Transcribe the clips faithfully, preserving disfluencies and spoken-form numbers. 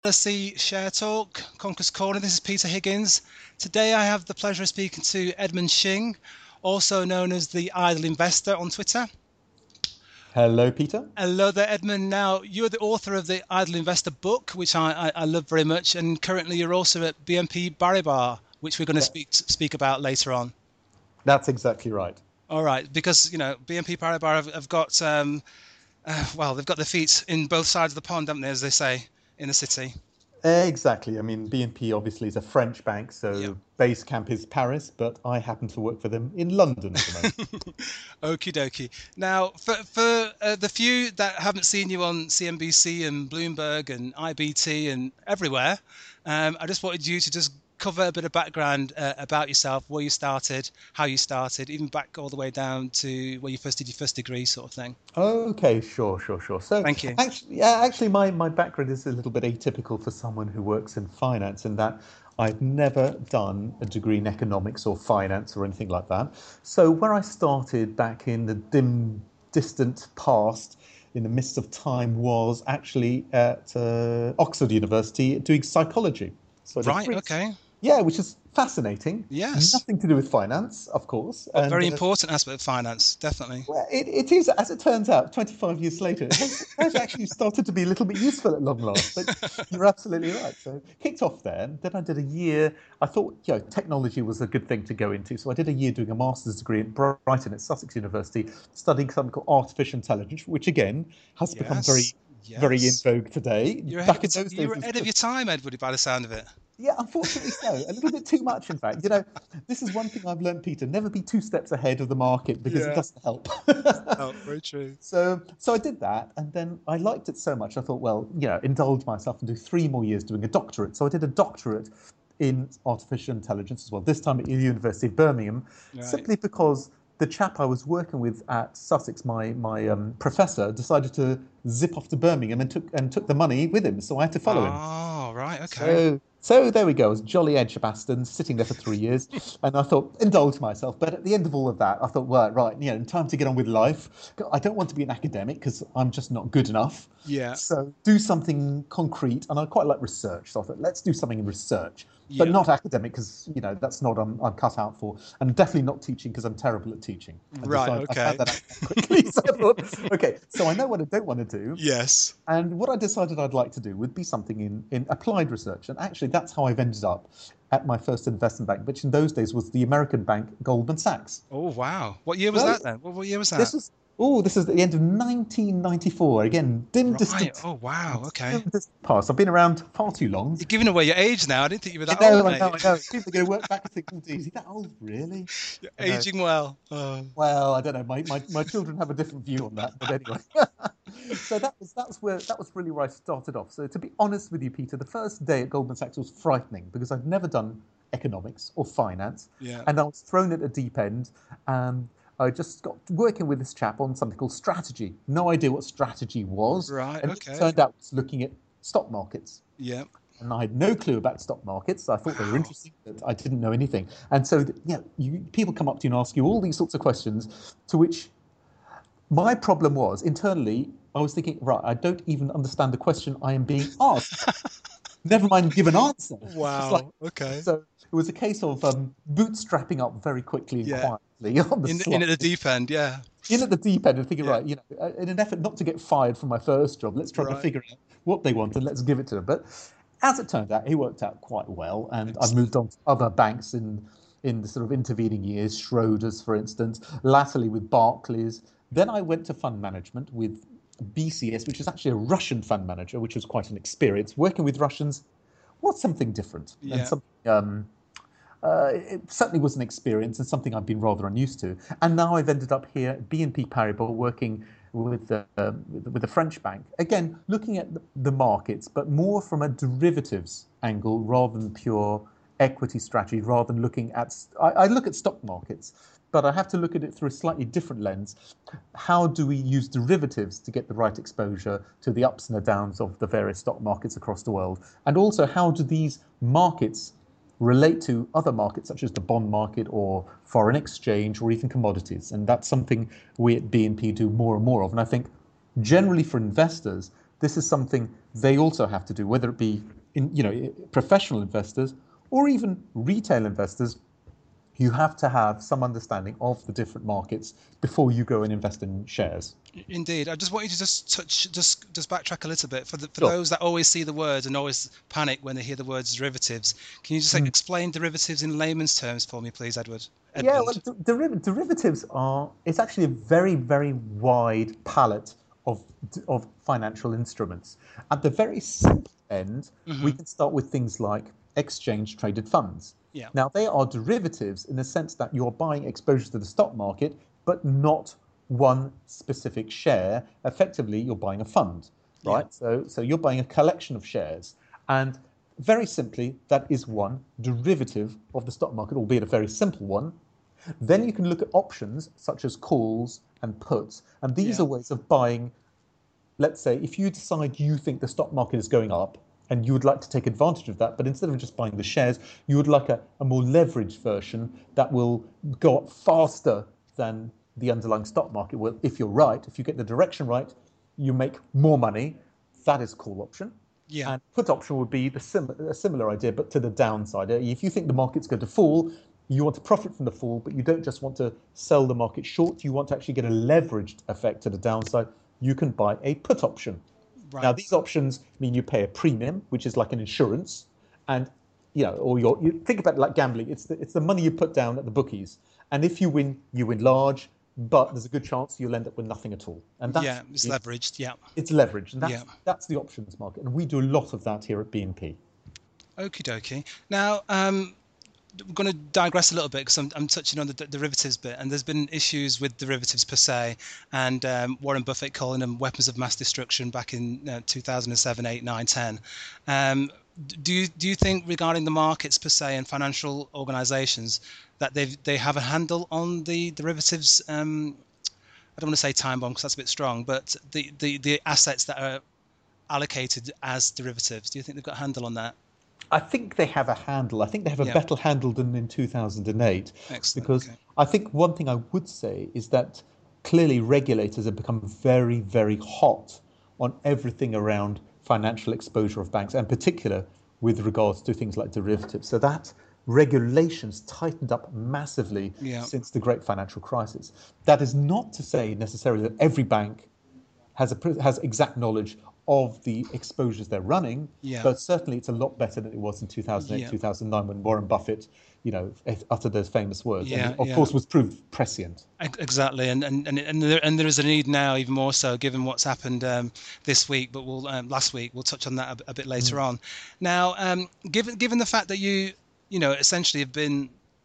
See Share Talk, Conquest Corner. This is Peter Higgins. Today I have the pleasure of speaking to Edmund Shing, also known as the Idle Investor on Twitter. Hello, Peter. Hello there, Edmund. Now, you're the author of the Idle Investor book, which I, I, I love very much, and currently you're also at B N P Paribas, which we're going to Yeah, speak speak about later on. that's exactly right. All right, because you know B N P Paribas have, have got um, uh, well, they've got their feet in both sides of the pond, haven't they, as they say in the city. Exactly. I mean, B N P obviously is a French bank, Yep. so base camp is Paris, but I happen to work for them in London at the moment. Okie dokie. Now, for for uh, the few that haven't seen you on C N B C and Bloomberg and I B T and everywhere, um, I just wanted you to just cover a bit of background uh, about yourself, where you started, how you started, even back all the way down to where you first did your first degree, sort of thing. Okay, sure, sure, sure. So Thank you. actually, yeah, actually, my my background is a little bit atypical for someone who works in finance, in that I've never done a degree in economics or finance or anything like that. So where I started back in the dim, distant past, in the midst of time, was actually at uh, Oxford University doing psychology. So I did Right. three, Okay. yeah, which is fascinating. Yes. Nothing to do with finance, of course, But very and uh, important aspect of finance, definitely. well, it, it is, as it turns out, twenty-five years later, it has, it has actually started to be a little bit useful at long last. But you're absolutely right. So kicked off there. Then I did a year. I thought, you know, technology was a good thing to go into. So I did a year doing a master's degree at Brighton at Sussex University, studying something called artificial intelligence, which again has become Yes. very, very in Yes. vogue today. You're ahead of Back your in t- those you days, were it was ahead of your just time, Edward, by the sound of it. yeah, unfortunately so. A little bit too much, in fact. You know, this is one thing I've learned, Peter. Never be two steps ahead of the market because it Yeah. doesn't help. Oh, very true. So, so I did that, and then I liked it so much. I thought, well, you know, indulge myself and do three more years doing a doctorate. So I did a doctorate in artificial intelligence as well. This time at the University of Birmingham, Right. simply because the chap I was working with at Sussex, my my um, professor, decided to zip off to Birmingham and took and took the money with him. So I had to follow him. Oh, right. Okay. So, so there we go. I was jolly Edgbaston, sitting there for three years, and I thought, indulge myself. But at the end of all of that, I thought, well, right, you know, time to get on with life. I don't want to be an academic because I'm just not good enough. Yeah. So do something concrete, and I quite like research. So I thought, let's do something in research, but Yeah. not academic because you know that's not what I'm, I'm cut out for, and definitely not teaching because I'm terrible at teaching. I Right. decided I found Okay. that out quite quickly. So I thought, okay, so I know what I don't want to do. Yes. And what I decided I'd like to do would be something in, in applied research. And actually, that's how I've ended up at my first investment bank, which in those days was the American bank Goldman Sachs. Oh, wow. What year was Well, that then? What, what year was this that? was, oh, this is at the end of nineteen ninety-four. Again, dim, Right. distant, Oh, wow. dim, Okay. distant past. I've been around far too long. You're giving away your age now. I didn't think you were I that old, know, I know, mate. I know. People are going to work back and think, oh, geez, is he that old, really? You're I know. aging well. Oh. Well, I don't know. My, my, my children have a different view on that, but anyway. So that was that's where that was really where I started off. So to be honest with you, Peter, the first day at Goldman Sachs was frightening because I'd never done economics or finance, Yeah. and I was thrown at a deep end. And I just got working with this chap on something called strategy. No idea what strategy was, Right. and it Okay. turned out it was looking at stock markets. Yeah. And I had no clue about stock markets. I thought they were Wow. interesting, but I didn't know anything. And so, yeah, you, people come up to you and ask you all these sorts of questions, to which my problem was internally, I was thinking, right, I don't even understand the question I am being asked. Never mind give an answer. It's like, Wow. Okay. so it was a case of um, bootstrapping up very quickly and Yeah. quietly on the In slide, in at the deep end. Yeah. in at the deep end and thinking, Yeah. right, you know, uh, in an effort not to get fired from my first job, let's try to Right. figure out what they want and let's give it to them. But as it turned out, he worked out quite well, and I've moved Excellent. on to other banks in in the sort of intervening years, Schroders, for instance, latterly with Barclays. Then I went to fund management with B C S, which is actually a Russian fund manager, which was quite an experience. Working with Russians was something different and Yeah. something um, uh, it certainly was an experience and something I've been rather unused to. And now I've ended up here at B N P Paribas working with the, uh, with the French bank. Again, looking at the, the markets, but more from a derivatives angle rather than pure equity strategy, rather than looking at, I, I look at stock markets, but I have to look at it through a slightly different lens. How do we use derivatives to get the right exposure to the ups and the downs of the various stock markets across the world? And also, how do these markets relate to other markets such as the bond market or foreign exchange or even commodities? And that's something we at B N P do more and more of. And I think generally for investors, this is something they also have to do, whether it be in, you know, professional investors or even retail investors. You have to have some understanding of the different markets before you go and invest in shares. Indeed. I just want you to just touch, just just backtrack a little bit for the, for Sure. those that always see the words and always panic when they hear the words derivatives. Can you just like, Mm. explain derivatives in layman's terms for me, please, Edward? Yeah, Edmund? well, der- deriv- derivatives are, it's actually a very, very wide palette of, of financial instruments. At the very simple end, Mm-hmm. we can start with things like exchange traded funds. Yeah. Now, they are derivatives in the sense that you're buying exposure to the stock market, but not one specific share. Effectively, you're buying a fund, right? Yeah. So, so you're buying a collection of shares. And very simply, that is one derivative of the stock market, albeit a very simple one. Then you can look at options such as calls and puts. And these Yeah. are ways of buying. Let's say if you decide you think the stock market is going up and you would like to take advantage of that, but instead of just buying the shares, you would like a, a more leveraged version that will go up faster than the underlying stock market will. If you're right, if you get the direction right, you make more money. That is call option. Yeah. And put option would be the sim- a similar idea, but to the downside. If you think the market's going to fall, you want to profit from the fall, but you don't just want to sell the market short. You want to actually get a leveraged effect to the downside. You can buy a put option. Right. Now, these options mean you pay a premium, which is like an insurance, and you know, or you're, you think about it like gambling. It's the, it's the money you put down at the bookies, and if you win, you win large, but there's a good chance you'll end up with nothing at all. And that's, Yeah, it's leveraged. Yeah. It's leveraged, and that's Yeah. that's the options market, and we do a lot of that here at B N P. Okie dokie. Now, um, we're going to digress a little bit because I'm, I'm touching on the d- derivatives bit, and there's been issues with derivatives per se, and um, Warren Buffett calling them weapons of mass destruction back in uh, two thousand seven, eight, nine, ten. Um, do you do you think regarding the markets per se and financial organisations that they they have a handle on the derivatives? Um, I don't want to say time bomb because that's a bit strong, but the, the, the assets that are allocated as derivatives, do you think they've got a handle on that? I think they have a handle. I think they have a Yeah. better handle than in two thousand eight. Excellent. Because Okay. I think one thing I would say is that clearly regulators have become very, very hot on everything around financial exposure of banks, and in particular with regards to things like derivatives. So that regulations tightened up massively Yeah. since the great financial crisis. That is not to say necessarily that every bank has a has exact knowledge of the exposures they're running, Yeah. but certainly it's a lot better than it was in two thousand eight, Yeah. two thousand nine when Warren Buffett, you know, uttered those famous words, Yeah, and of yeah. course was proved prescient. Ex- Exactly, and and and and there, and there is a need now, even more so, given what's happened um, this week. But we'll um, last week we'll touch on that a, b- a bit later on. Now, um, given given the fact that you you know essentially have been,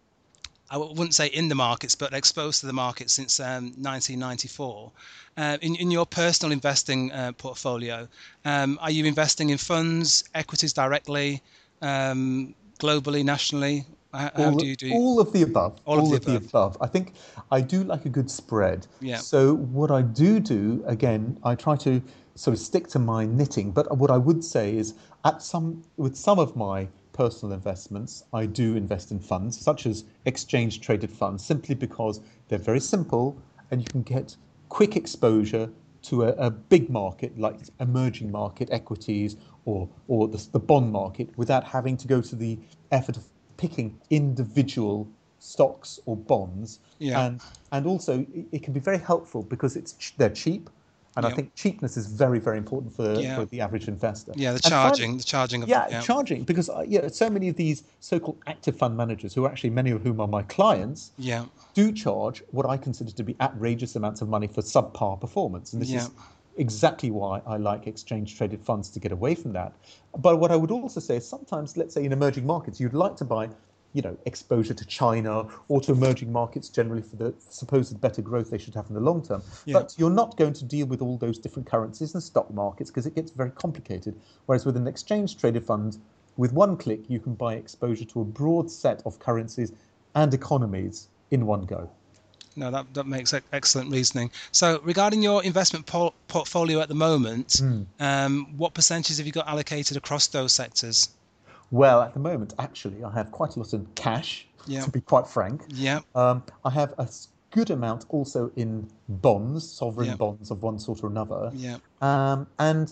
I wouldn't say in the markets, but exposed to the market since um, nineteen ninety-four. Uh, in, in your personal investing uh, portfolio, um, are you investing in funds, equities directly, um, globally, nationally? How, how All, do you do? all of the above. All of the above. above. I think I do like a good spread. Yeah. So what I do do, again, I try to sort of stick to my knitting. But what I would say is, at some with some of my personal investments, I do invest in funds such as exchange traded funds, simply because they're very simple and you can get quick exposure to a, a big market like emerging market equities or or the, the bond market without having to go to the effort of picking individual stocks or bonds. Yeah. and and also it, it can be very helpful because it's ch- they're cheap, and I Yeah. think cheapness is very, very important for, Yeah. for the average investor. Yeah, the And charging, finally- the charging of yeah, yeah. charging, because uh, yeah, so many of these so-called active fund managers, who are actually many of whom are my clients, Yeah. do charge what I consider to be outrageous amounts of money for subpar performance. And this Yeah. is exactly why I like exchange traded funds, to get away from that. But what I would also say is, sometimes, let's say in emerging markets, you'd like to buy, you know, exposure to China or to emerging markets generally for the supposed better growth they should have in the long term. Yeah. But you're not going to deal with all those different currencies and stock markets because it gets very complicated. Whereas with an exchange traded fund, with one click, you can buy exposure to a broad set of currencies and economies in one go. No, that, that makes e- excellent reasoning. So regarding your investment por- portfolio at the moment, um, what percentages have you got allocated across those sectors? Well, at the moment, actually, I have quite a lot in cash, Yeah. to be quite frank. Yeah. Um, I have a s- good amount also in bonds, sovereign Yeah. bonds of one sort or another. Yeah. Um, and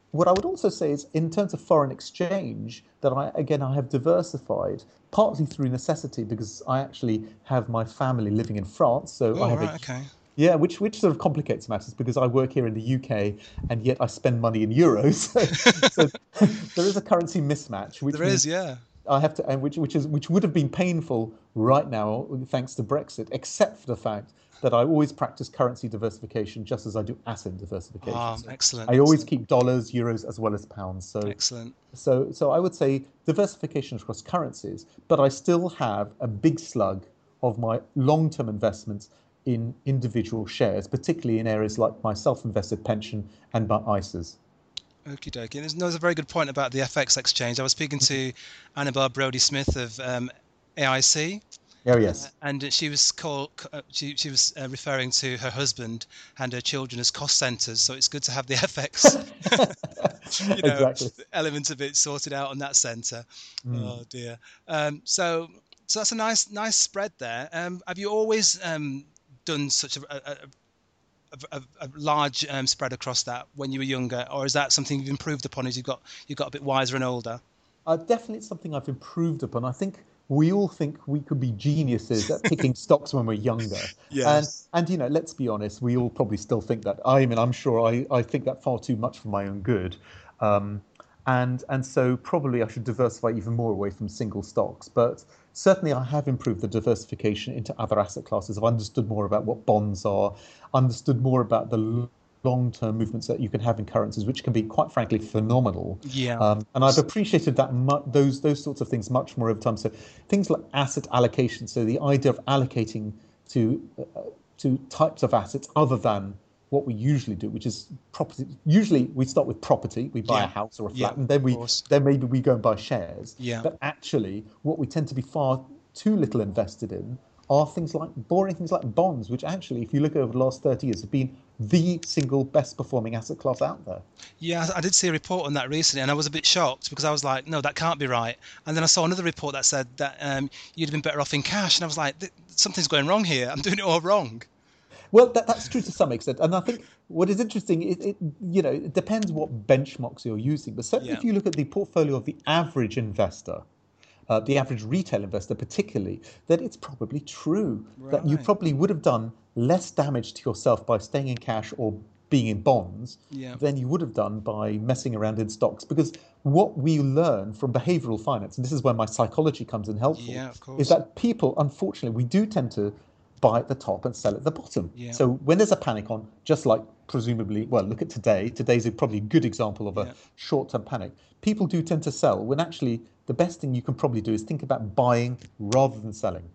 what I would also say is, in terms of foreign exchange, that I again I have diversified partly through necessity because I actually have my family living in France, so I Oh, have a right, okay. yeah, which which sort of complicates matters because I work here in the U K and yet I spend money in euros, so, so there is a currency mismatch, There which is, means yeah. I have to, and which which is which would have been painful right now thanks to Brexit, except for the fact that I always practice currency diversification just as I do asset diversification. Ah, So excellent, I always excellent, keep dollars, euros, as well as pounds. So excellent. so so I would say diversification across currencies, but I still have a big slug of my long-term investments in individual shares, particularly in areas like my self-invested pension and my I S As. Okie dokie. There's, there's a very good point about the F X exchange. I was speaking to Annabelle Brodie Smith of um, A I C, Oh uh, yes, and she was called. Uh, she she was uh, referring to her husband and her children as cost centers. So it's good to have the F X, you know, exactly. element of it sorted out on that center. Mm. Oh dear. Um, so so that's a nice nice spread there. Um, have you always um, done such a, a, a, a large um, spread across that when you were younger, or is that something you've improved upon as you got you got a bit wiser and older? Uh, definitely it's something I've improved upon. I think we all think we could be geniuses at picking stocks when we're younger. And Yes. and you know, let's be honest, we all probably still think that. I mean, I'm sure I, I think that far too much for my own good. Um, and and so probably I should diversify even more away from single stocks. But certainly I have improved the diversification into other asset classes. I've understood more about what bonds are, understood more about the long-term movements that you can have in currencies, which can be quite frankly phenomenal. Yeah, of Um, and I've course. appreciated that mu- those those sorts of things much more over time. So things like asset allocation. So the idea of allocating to uh, to types of assets other than what we usually do, which is property. Usually we start with property. We buy a Yeah, house or a yeah, flat, and then of we course. then maybe we go and buy shares. Yeah. But actually, what we tend to be far too little invested in are things like boring things like bonds, which actually, if you look over the last thirty years, have been the single best performing asset class out there. Yeah, I did see a report on that recently, and I was a bit shocked because I was like, no, that can't be right. And then I saw another report that said that um, you'd have been better off in cash, and I was like, something's going wrong here. I'm doing it all wrong. Well, that, that's true to some extent, and I think what is interesting, it, it you know, it depends what benchmarks you're using. But certainly, Yeah. if you look at the portfolio of the average investor, uh, the average retail investor, particularly, then it's probably true that you Right. probably would have done less damage to yourself by staying in cash or being in bonds Yeah. than you would have done by messing around in stocks. Because what we learn from behavioral finance, and this is where my psychology comes in helpful, Yeah, of is course. that people, unfortunately, we do tend to buy at the top and sell at the bottom. Yeah. So when there's a panic on, just like presumably, well, look at today. Today's a probably a good example of a Yeah. short-term panic. People do tend to sell when actually the best thing you can probably do is think about buying rather than selling.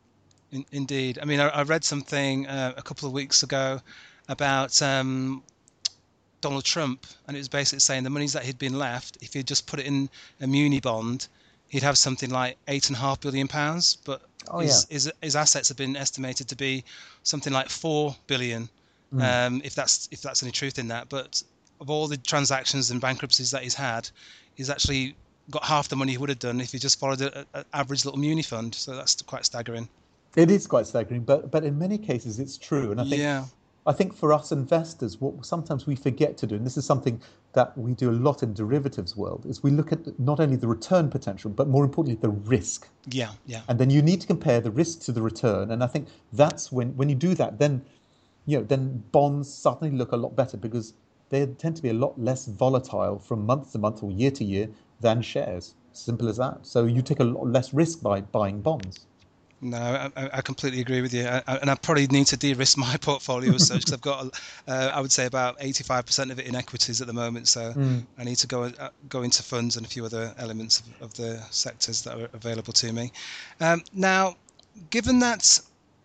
In, indeed. I mean, I, I read something uh, a couple of weeks ago about um, Donald Trump, and it was basically saying the monies that he'd been left, if he'd just put it in a muni bond, he'd have something like eight and a half billion pounds. But Oh yeah. his his his assets have been estimated to be something like four billion, Mm. um, if that's if that's any truth in that. But of all the transactions and bankruptcies that he's had, he's actually got half the money he would have done if he just followed an average little muni fund. So that's quite staggering. It is quite staggering, but but in many cases it's true. And I think Yeah, I think for us investors, what sometimes we forget to do, and this is something that we do a lot in derivatives world, is we look at not only the return potential, but more importantly the risk. yeah, yeah, And then you need to compare the risk to the return. And I think that's when when you do that, then you know, then bonds suddenly look a lot better because they tend to be a lot less volatile from month to month or year to year than shares. Simple as that. So you take a lot less risk by buying bonds. No, I, I completely agree with you, I, I, and I probably need to de-risk my portfolio as such because I've got, uh, I would say, about eighty-five percent of it in equities at the moment. So Mm. I need to go uh, go into funds and a few other elements of, of the sectors that are available to me. Um, now, given that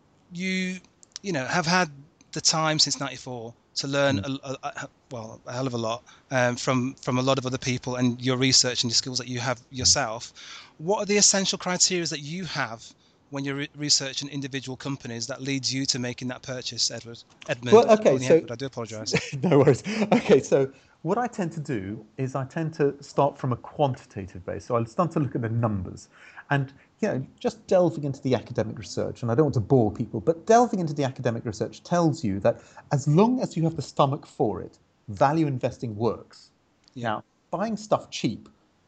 you, you know, have had the time since ninety-four to learn Mm. a, a, a, well a hell of a lot um, from from a lot of other people and your research and your skills that you have yourself. What are the essential criteria that you have when you're re- researching individual companies that leads you to making that purchase, Edward? Edmund, Well, I keep okay, calling you so Edward. I do apologise. no worries. Okay, so what I tend to do is I tend to start from a quantitative base. So I'll start to look at the numbers and, you know, just delving into the academic research. And I don't want to bore people, but delving into the academic research tells you that as long as you have the stomach for it, value investing works. Yeah. Now, buying stuff cheap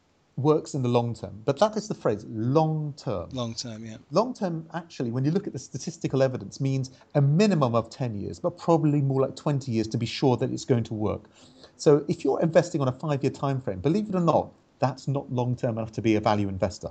works in the long term, but that is the phrase, long term. Long term, yeah. Long term, actually, when you look at the statistical evidence, means a minimum of ten years, but probably more like twenty years to be sure that it's going to work. So if you're investing on a five-year time frame, believe it or not, that's not long term enough to be a value investor.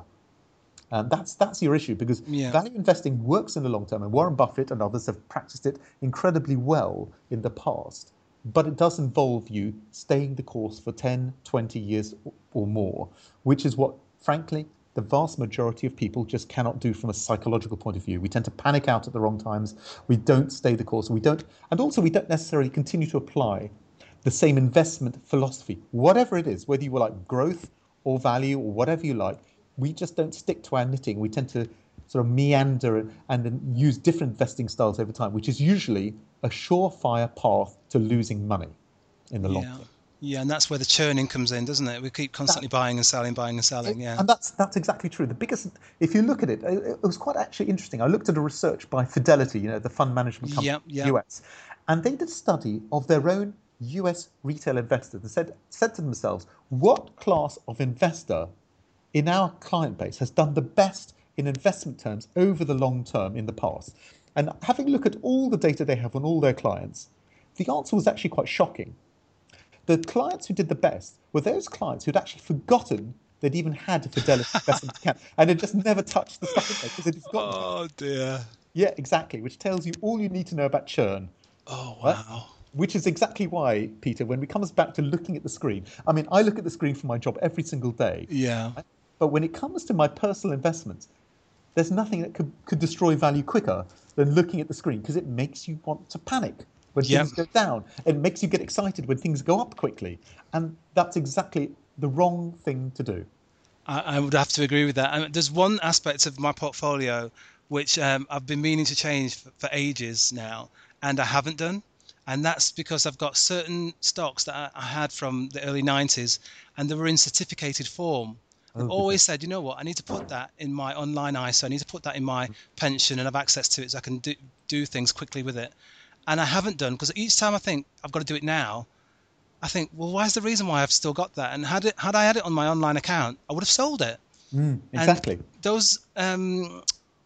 And that's that's your issue, because Yeah. value investing works in the long term, and Warren Buffett and others have practiced it incredibly well in the past. But it does involve you staying the course for ten, twenty years or more, which is what, frankly, the vast majority of people just cannot do from a psychological point of view. We tend to panic out at the wrong times. We don't stay the course. We don't, and also we don't necessarily continue to apply the same investment philosophy, whatever it is, whether you like growth or value or whatever you like. We just don't stick to our knitting. We tend to sort of meander and, and then use different investing styles over time, which is usually a surefire path to losing money in the long Yeah. term. Yeah, and that's where the churning comes in, doesn't it? We keep constantly That- buying and selling, buying and selling. Yeah. And that's that's exactly true. The biggest, if you look at it, it, it was quite actually interesting. I looked at a research by Fidelity, you know, the fund management company, Yep, yep. U S, and they did a study of their own U S retail investors and said said to themselves, what class of investor in our client base has done the best in investment terms over the long term in the past? And having a look at all the data they have on all their clients, the answer was actually quite shocking. The clients who did the best were those clients who'd actually forgotten they'd even had a Fidelity investment account and had just never touched the stuff in there because they'd forgotten. Oh dear. Yeah, exactly, which tells you all you need to know about churn. Oh Right? wow. Which is exactly why, Peter, when it comes back to looking at the screen, I mean, I look at the screen for my job every single day. Yeah. Right? But when it comes to my personal investments, there's nothing that could, could destroy value quicker than looking at the screen, because it makes you want to panic when Yep. things go down. It makes you get excited when things go up quickly. And that's exactly the wrong thing to do. I, I would have to agree with that. And there's one aspect of my portfolio which um, I've been meaning to change for, for ages now, and I haven't done. And that's because I've got certain stocks that I, I had from the early nineties, and they were in certificated form. I've Oh, always said, you know what, I need to put that in my online I S A. I need to put that in my pension and have access to it so I can do, do things quickly with it. And I haven't done, because each time I think I've got to do it now, I think, well, why is the reason why I've still got that? And had it, had I had it on my online account, I would have sold it. Mm, exactly. And those um,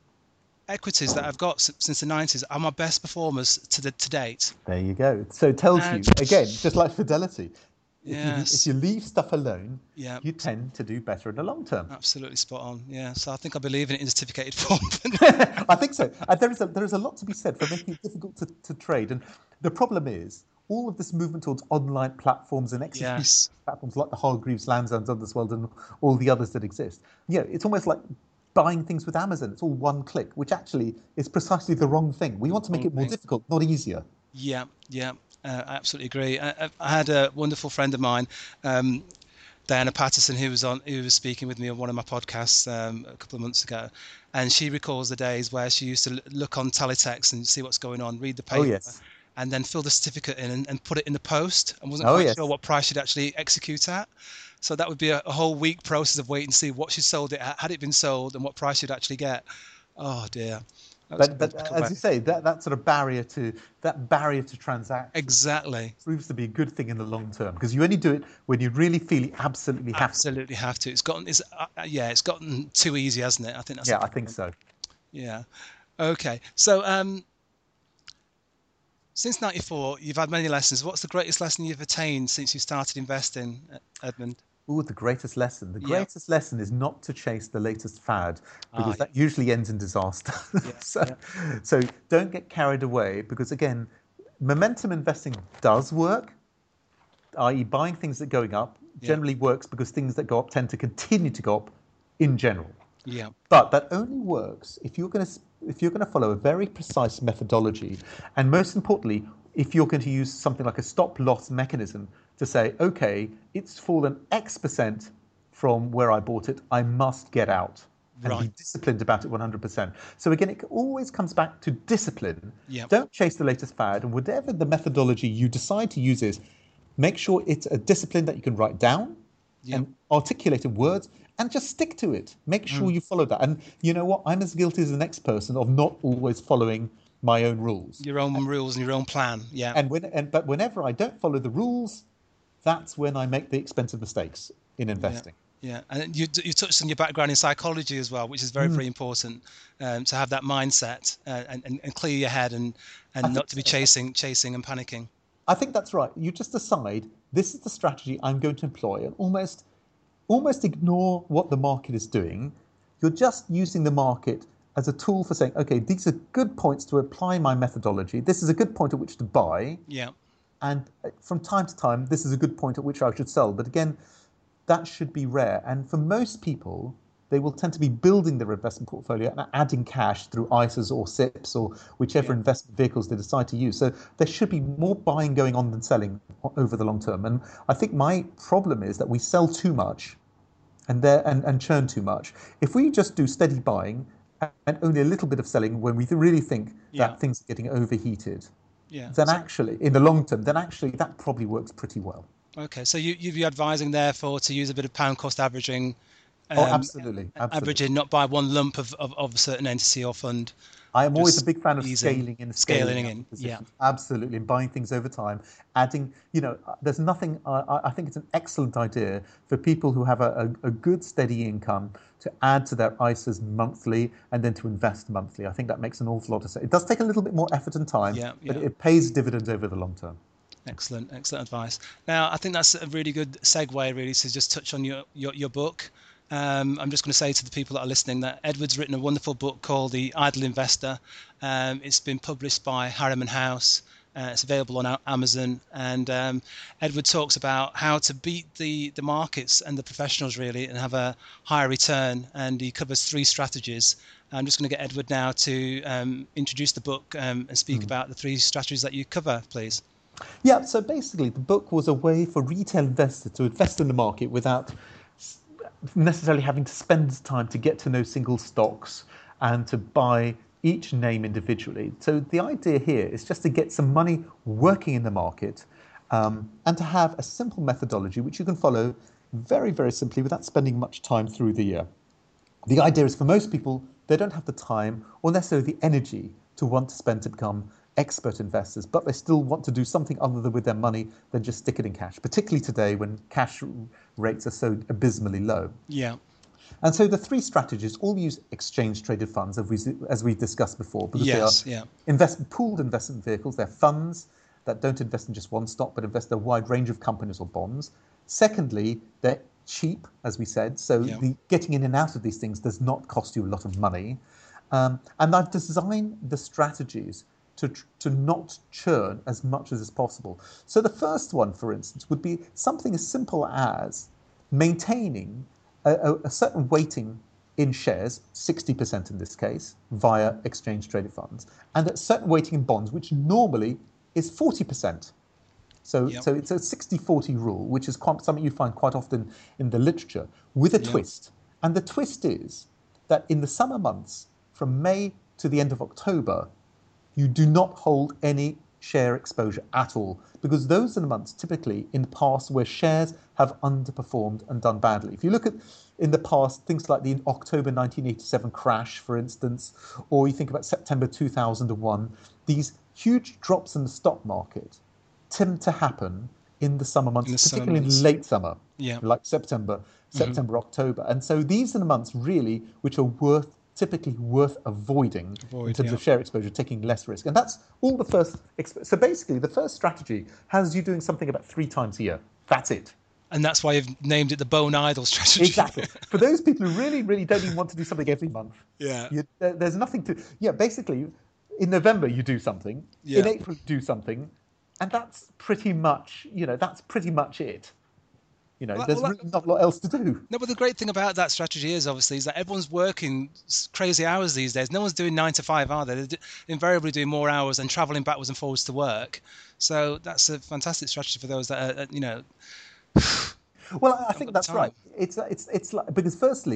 equities that I've got since the nineties are my best performers to the to date. There you go. So it tells And- you, again, just like Fidelity, if, Yes. you, if you leave stuff alone, Yeah, you tend to do better in the long term. absolutely spot on. Yeah, so I think I believe in it in certificated form. I think so. Uh, there is a there is a lot to be said for making it difficult to, to trade, and the problem is all of this movement towards online platforms and execution Yes. platforms like the Hargreaves Lansdowns of this world and all the others that exist. Yeah, it's almost like buying things with Amazon. It's all one click, which actually is precisely the wrong thing. We want to make Wrong it more thing. difficult, not easier. Yeah, yeah, uh, I absolutely agree. I, I- I had a wonderful friend of mine, um, Diana Patterson, who was on, who was speaking with me on one of my podcasts um, a couple of months ago, and she recalls the days where she used to l- look on Teletext and see what's going on, read the paper, Oh yes. and then fill the certificate in and, and put it in the post, and wasn't Oh, quite yes. sure what price she'd actually execute at. So that would be a, a whole week process of waiting to see what she sold it at, had it been sold, and what price she'd actually get. Oh dear. That was But, going but back as away. you say, that, that sort of barrier to that barrier to transaction Exactly. proves to be a good thing in the long term, because you only do it when you really feel you absolutely have to. Absolutely have to. It's gotten, it's, uh, yeah, it's gotten too easy, hasn't it? I think that's. Yeah, the I think so. Yeah. Okay. So, um, since ninety-four, you've had many lessons. What's the greatest lesson you've attained since you started investing, uh, Edmund? Ooh, the greatest lesson. The Yeah. greatest lesson is not to chase the latest fad, because Ah, that usually ends in disaster. Yeah, so, yeah. so don't get carried away, because again, momentum investing does work, that is buying things that are going up Yeah. generally works because things that go up tend to continue to go up in general. Yeah. But that only works if you're going to if you're going to follow a very precise methodology, and most importantly, if you're going to use something like a stop loss mechanism to say, okay, it's fallen X percent from where I bought it, I must get out, and be Right. disciplined about it one hundred percent. So again, it always comes back to discipline. Yeah. Don't chase the latest fad, and whatever the methodology you decide to use is, make sure it's a discipline that you can write down Yeah. and articulate in words, and just stick to it. Make sure Mm. you follow that. And you know what? I'm as guilty as the next person of not always following my own rules. Your own rules and your own plan. Yeah. And when and but whenever I don't follow the rules, that's when I make the expensive mistakes in investing. Yeah, yeah. And you you touched on your background in psychology as well, which is very, Mm. very important, um, to have that mindset, uh, and, and and clear your head, and I and think not to be chasing chasing and panicking. I think that's right. You just decide this is the strategy I'm going to employ, and almost almost ignore what the market is doing. You're just using the market as a tool for saying, okay, these are good points to apply my methodology. This is a good point at which to buy, Yeah, and from time to time, this is a good point at which I should sell. But again, that should be rare. And for most people, they will tend to be building their investment portfolio and adding cash through I S As or S I Ps or whichever yeah, investment vehicles they decide to use. So there should be more buying going on than selling over the long term. And I think my problem is that we sell too much and there and, and churn too much. If we just do steady buying and only a little bit of selling when we really think yeah, that things are getting overheated, yeah. then So actually, in the long term, then actually that probably works pretty well. okay, so you you'd be advising therefore to use a bit of pound cost averaging, Oh, um, absolutely, absolutely. averaging, not buy one lump of, of, of a certain entity or fund, I am always a just big fan of easing, scaling in, scaling scaling out in. of Yeah, positions. Absolutely, and buying things over time, adding. You know, uh, there's nothing. Uh, I think it's an excellent idea for people who have a, a, a good steady income to add to their I S As monthly and then to invest monthly. I think that makes an awful lot of sense. It does take a little bit more effort and time, yeah, but yeah. it pays dividends over the long term. Excellent, excellent advice. Now, I think that's a really good segue, really, to just touch on your your, your book. Um, I'm just going to say to the people that are listening that Edward's written a wonderful book called The Idle Investor. Um, it's been published by Harriman House. Uh, it's available on Amazon, and um, Edward talks about how to beat the the markets and the professionals, really, and have a higher return. And he covers three strategies. I'm just going to get Edward now to um, introduce the book, um, and speak Mm. about the three strategies that you cover, please. Yeah, so basically, the book was a way for retail investors to invest in the market without necessarily having to spend time to get to know single stocks and to buy each name individually. So the idea here is just to get some money working in the market, um, and to have a simple methodology which you can follow very, very simply without spending much time through the year. The idea is for most people, they don't have the time or necessarily the energy to want to spend to become expert investors, but they still want to do something other than with their money than just stick it in cash, particularly today when cash rates are so abysmally low. Yeah, And so the three strategies all use exchange traded funds, as we as we discussed before, because they are yes, yeah, invest, pooled investment vehicles. They're funds that don't invest in just one stock, but invest in a wide range of companies or bonds. Secondly, they're cheap, as we said, so yeah, the getting in and out of these things does not cost you a lot of money. Um, and I've designed the strategies to, to not churn as much as is possible. So the first one, for instance, would be something as simple as maintaining a, a, a certain weighting in shares, sixty percent in this case, via exchange traded funds, and a certain weighting in bonds, which normally is forty percent. So, yeah, so it's a sixty forty rule, which is quite, something you find quite often in the literature, with a yeah, twist. And the twist is that in the summer months, from May to the end of October, you do not hold any share exposure at all, because those are the months typically in the past where shares have underperformed and done badly. If you look at in the past, things like the October nineteen eighty-seven crash, for instance, or you think about September two thousand one, these huge drops in the stock market tend to happen in the summer in months, the summer particularly in months. late summer, Yeah, like September, hmm, September, October. And so these are the months really which are worth typically worth avoiding in avoid. terms Yeah, of share exposure, taking less risk. And that's all the first. Exp- so basically, the first strategy has you doing something about three times a year. That's it. and that's why you've named it the bone idle strategy. Exactly. For those people who really, really don't even want to do something every month, Yeah, you, there, there's nothing to. Yeah, basically, in November you do something, in yeah. April you do something, and that's pretty much, you know, that's pretty much it. You know, Well, that, there's well really that, not a lot else to do. no, but the great thing about that strategy is obviously is that everyone's working crazy hours these days. No one's doing nine to five, are they? They're do- invariably doing more hours and traveling backwards and forwards to work. So that's a fantastic strategy for those that are, uh, you know, Well, I haven't think got the that's right. time. It's it's it's like, because firstly,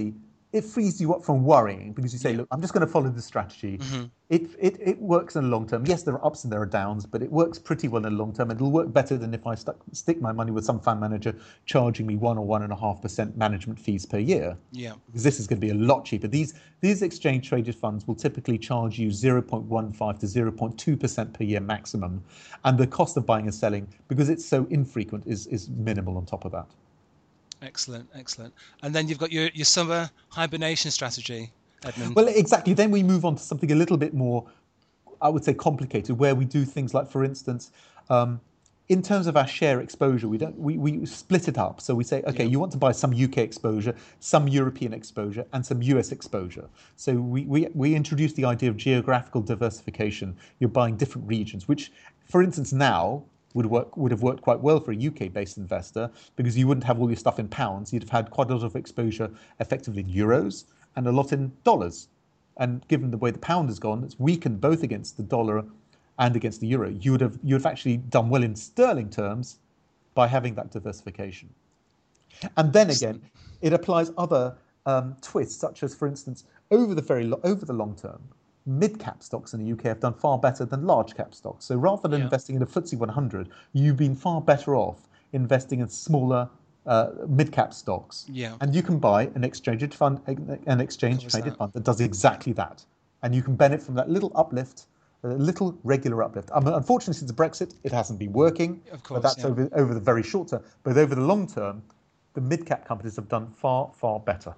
it frees you up from worrying because you say, Yeah. look, I'm just going to follow the strategy. Hmm. It, it it works in the long term. Yes, there are ups and there are downs, but it works pretty well in the long term. It'll work better than if I stuck, stick my money with some fund manager charging me one or one and a half percent management fees per year. Yeah. Because this is going to be a lot cheaper. These these exchange traded funds will typically charge you zero point one five to zero point two percent per year maximum, and the cost of buying and selling, because it's so infrequent, is is minimal on top of that. Excellent, excellent. And then you've got your, your summer hibernation strategy, Edmund. Well, exactly. Then we move on to something a little bit more, I would say, complicated, where we do things like, for instance, um, in terms of our share exposure, we don't we, we split it up. So we say, okay, Yeah. you want to buy some U K exposure, some European exposure, and some U S exposure. So we we, we introduced the idea of geographical diversification. You're buying different regions, which, for instance, now would work would have worked quite well for a U K-based investor because you wouldn't have all your stuff in pounds. You'd have had quite a lot of exposure effectively in euros and a lot in dollars. And given the way the pound has gone, it's weakened both against the dollar and against the euro. You would have you would have actually done well in sterling terms by having that diversification. And then again, it applies other um, twists, such as, for instance, over the very lo- over the long term, mid-cap stocks in the U K have done far better than large-cap stocks. So rather than Yeah. investing in a F T S E one hundred, you've been far better off investing in smaller uh, mid-cap stocks. Yeah. And you can buy an exchange fund, an exchange Covers traded that. fund that does exactly that, and you can benefit from that little uplift, a little regular uplift. Um, unfortunately, since Brexit, it hasn't been working. Of But course, that's yeah. over over the very short term. But over the long term, the mid-cap companies have done far far better.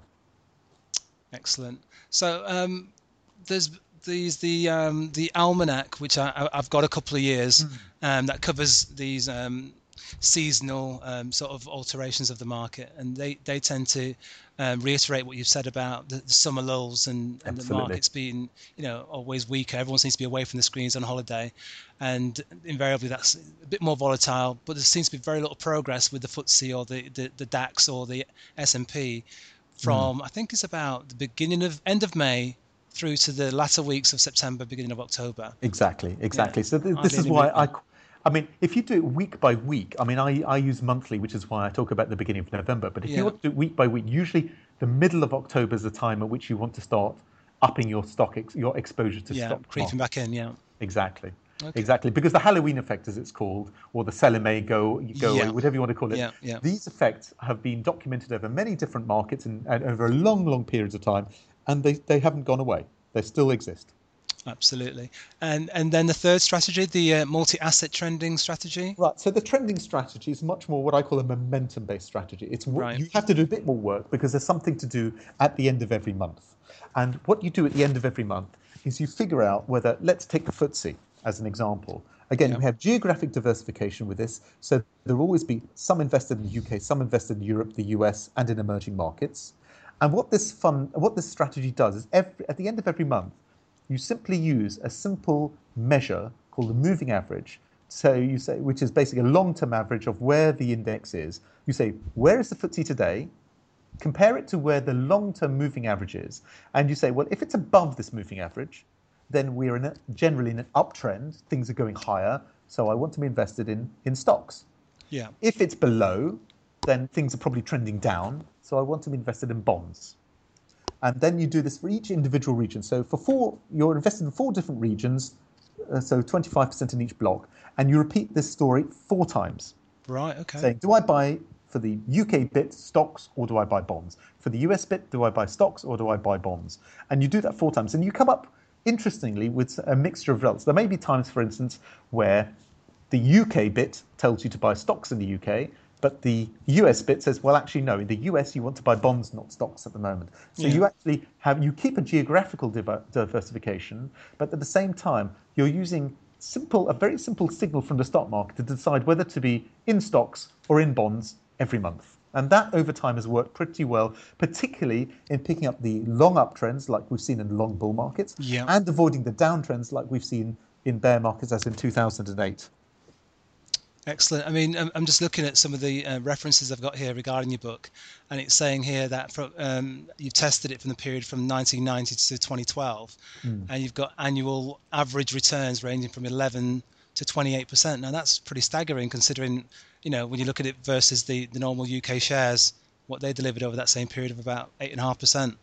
Excellent. So um, there's these the um, the almanac, which I, I- I've got a couple of years, um, that covers these um, seasonal um, sort of alterations of the market, and they they tend to um, reiterate what you've said about the, the summer lulls and, and the Absolutely. markets being, you know, always weaker. Everyone seems to be away from the screens on holiday, and invariably that's a bit more volatile. But there seems to be very little progress with the F T S E or the the, the DAX or the S and P from I think it's about the beginning of end of May through to the latter weeks of September, beginning of October. Exactly, exactly. Yeah, So th- this hardly is any why I, movement. I mean, if you do it week by week, I mean, I, I use monthly, which is why I talk about the beginning of November. But if you Yeah, want to do it week by week, usually the middle of October is the time at which you want to start upping your stock, ex- your exposure to yeah, stock creeping market. back in. Yeah. Exactly, Okay. exactly. Because the Halloween effect, as it's called, or the sell in May, go go away, Yeah, whatever you want to call it, yeah, yeah. these effects have been documented over many different markets and, and over long, long periods of time, and they, they haven't gone away. They still exist. Absolutely. And and then the third strategy, the uh, multi-asset trending strategy. Right. So the trending strategy is much more what I call a momentum-based strategy. It's what Right. you have to do a bit more work because there's something to do at the end of every month. And what you do at the end of every month is you figure out whether, let's take the F T S E as an example. Again, Yeah. we have geographic diversification with this. So there will always be some invested in the U K, some invested in Europe, the U S, and in emerging markets. And what this fund, what this strategy does is every, at the end of every month, you simply use a simple measure called the moving average. So you say, which is basically a long-term average of where the index is. You say, where is the F T S E today? Compare it to where the long-term moving average is, and you say, well, if it's above this moving average, then we're in a, generally in an uptrend. Things are going higher, so I want to be invested in in stocks. Yeah. If it's below, then things are probably trending down, so I want to be invested in bonds. And then you do this for each individual region. So for four, you're invested in four different regions, uh, so twenty-five percent in each block, and you repeat this story four times, Right. Okay. saying, do I buy for the U K bit stocks or do I buy bonds? For the U S bit, do I buy stocks or do I buy bonds? And you do that four times, and you come up, interestingly, with a mixture of results. There may be times, for instance, where the U K bit tells you to buy stocks in the U K, but the U S bit says, well, actually, no, in the U S, you want to buy bonds, not stocks at the moment. So Yeah. you actually have, you keep a geographical diver- diversification, but at the same time, you're using simple, a very simple signal from the stock market to decide whether to be in stocks or in bonds every month. And that over time has worked pretty well, particularly in picking up the long uptrends like we've seen in long bull markets Yeah. and avoiding the downtrends like we've seen in bear markets as in two thousand eight. Excellent. I mean, I'm I'm just looking at some of the uh, references I've got here regarding your book, and it's saying here that from, um, you've tested it from the period from nineteen ninety to twenty twelve, Mm. and you've got annual average returns ranging from eleven to twenty-eight percent. Now that's pretty staggering, considering, you know, when you look at it versus the, the normal U K shares, what they delivered over that same period of about eight and a half percent.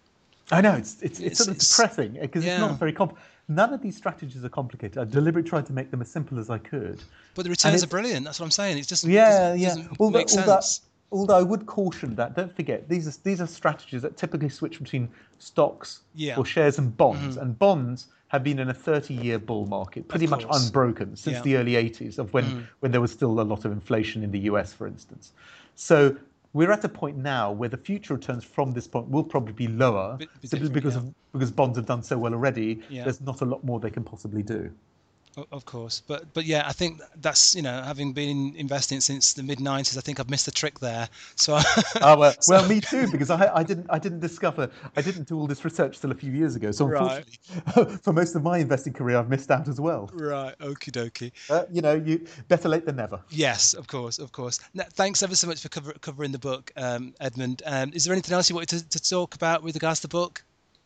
I know it's it's, it's, It's, sort of it's depressing because it's yeah, not very comp. None of these strategies are complicated. I deliberately tried to make them as simple as I could, but the and returns are it's brilliant. That's what I'm saying. It just yeah, doesn't yeah. doesn't Although, make although, sense. although I would caution that, don't forget, these are these are strategies that typically switch between stocks Yeah. or shares and bonds, Hmm. and bonds have been in a thirty-year bull market, Of pretty much course. unbroken since Yeah. the early eighties, of when Hmm. when there was still a lot of inflation in the U S, for instance. So we're at a point now where the future returns from this point will probably be lower, Bit, bit simply different. because Yeah. of because bonds have done so well already. Yeah. There's not a lot more they can possibly do. O- Of course, but but yeah, I think that's you know having been investing since the mid nineties, I think I've missed the trick there. So Oh well, so well, me too, because I, I didn't I didn't discover I didn't do all this research till a few years ago. So right, unfortunately, for most of my investing career, I've missed out as well. right, okie dokie. Uh, you know, you better late than never. Yes, of course, of course. Now, thanks ever so much for cover, covering the book, um, Edmund. Um, is there anything else you wanted to, to talk about with regards to the book?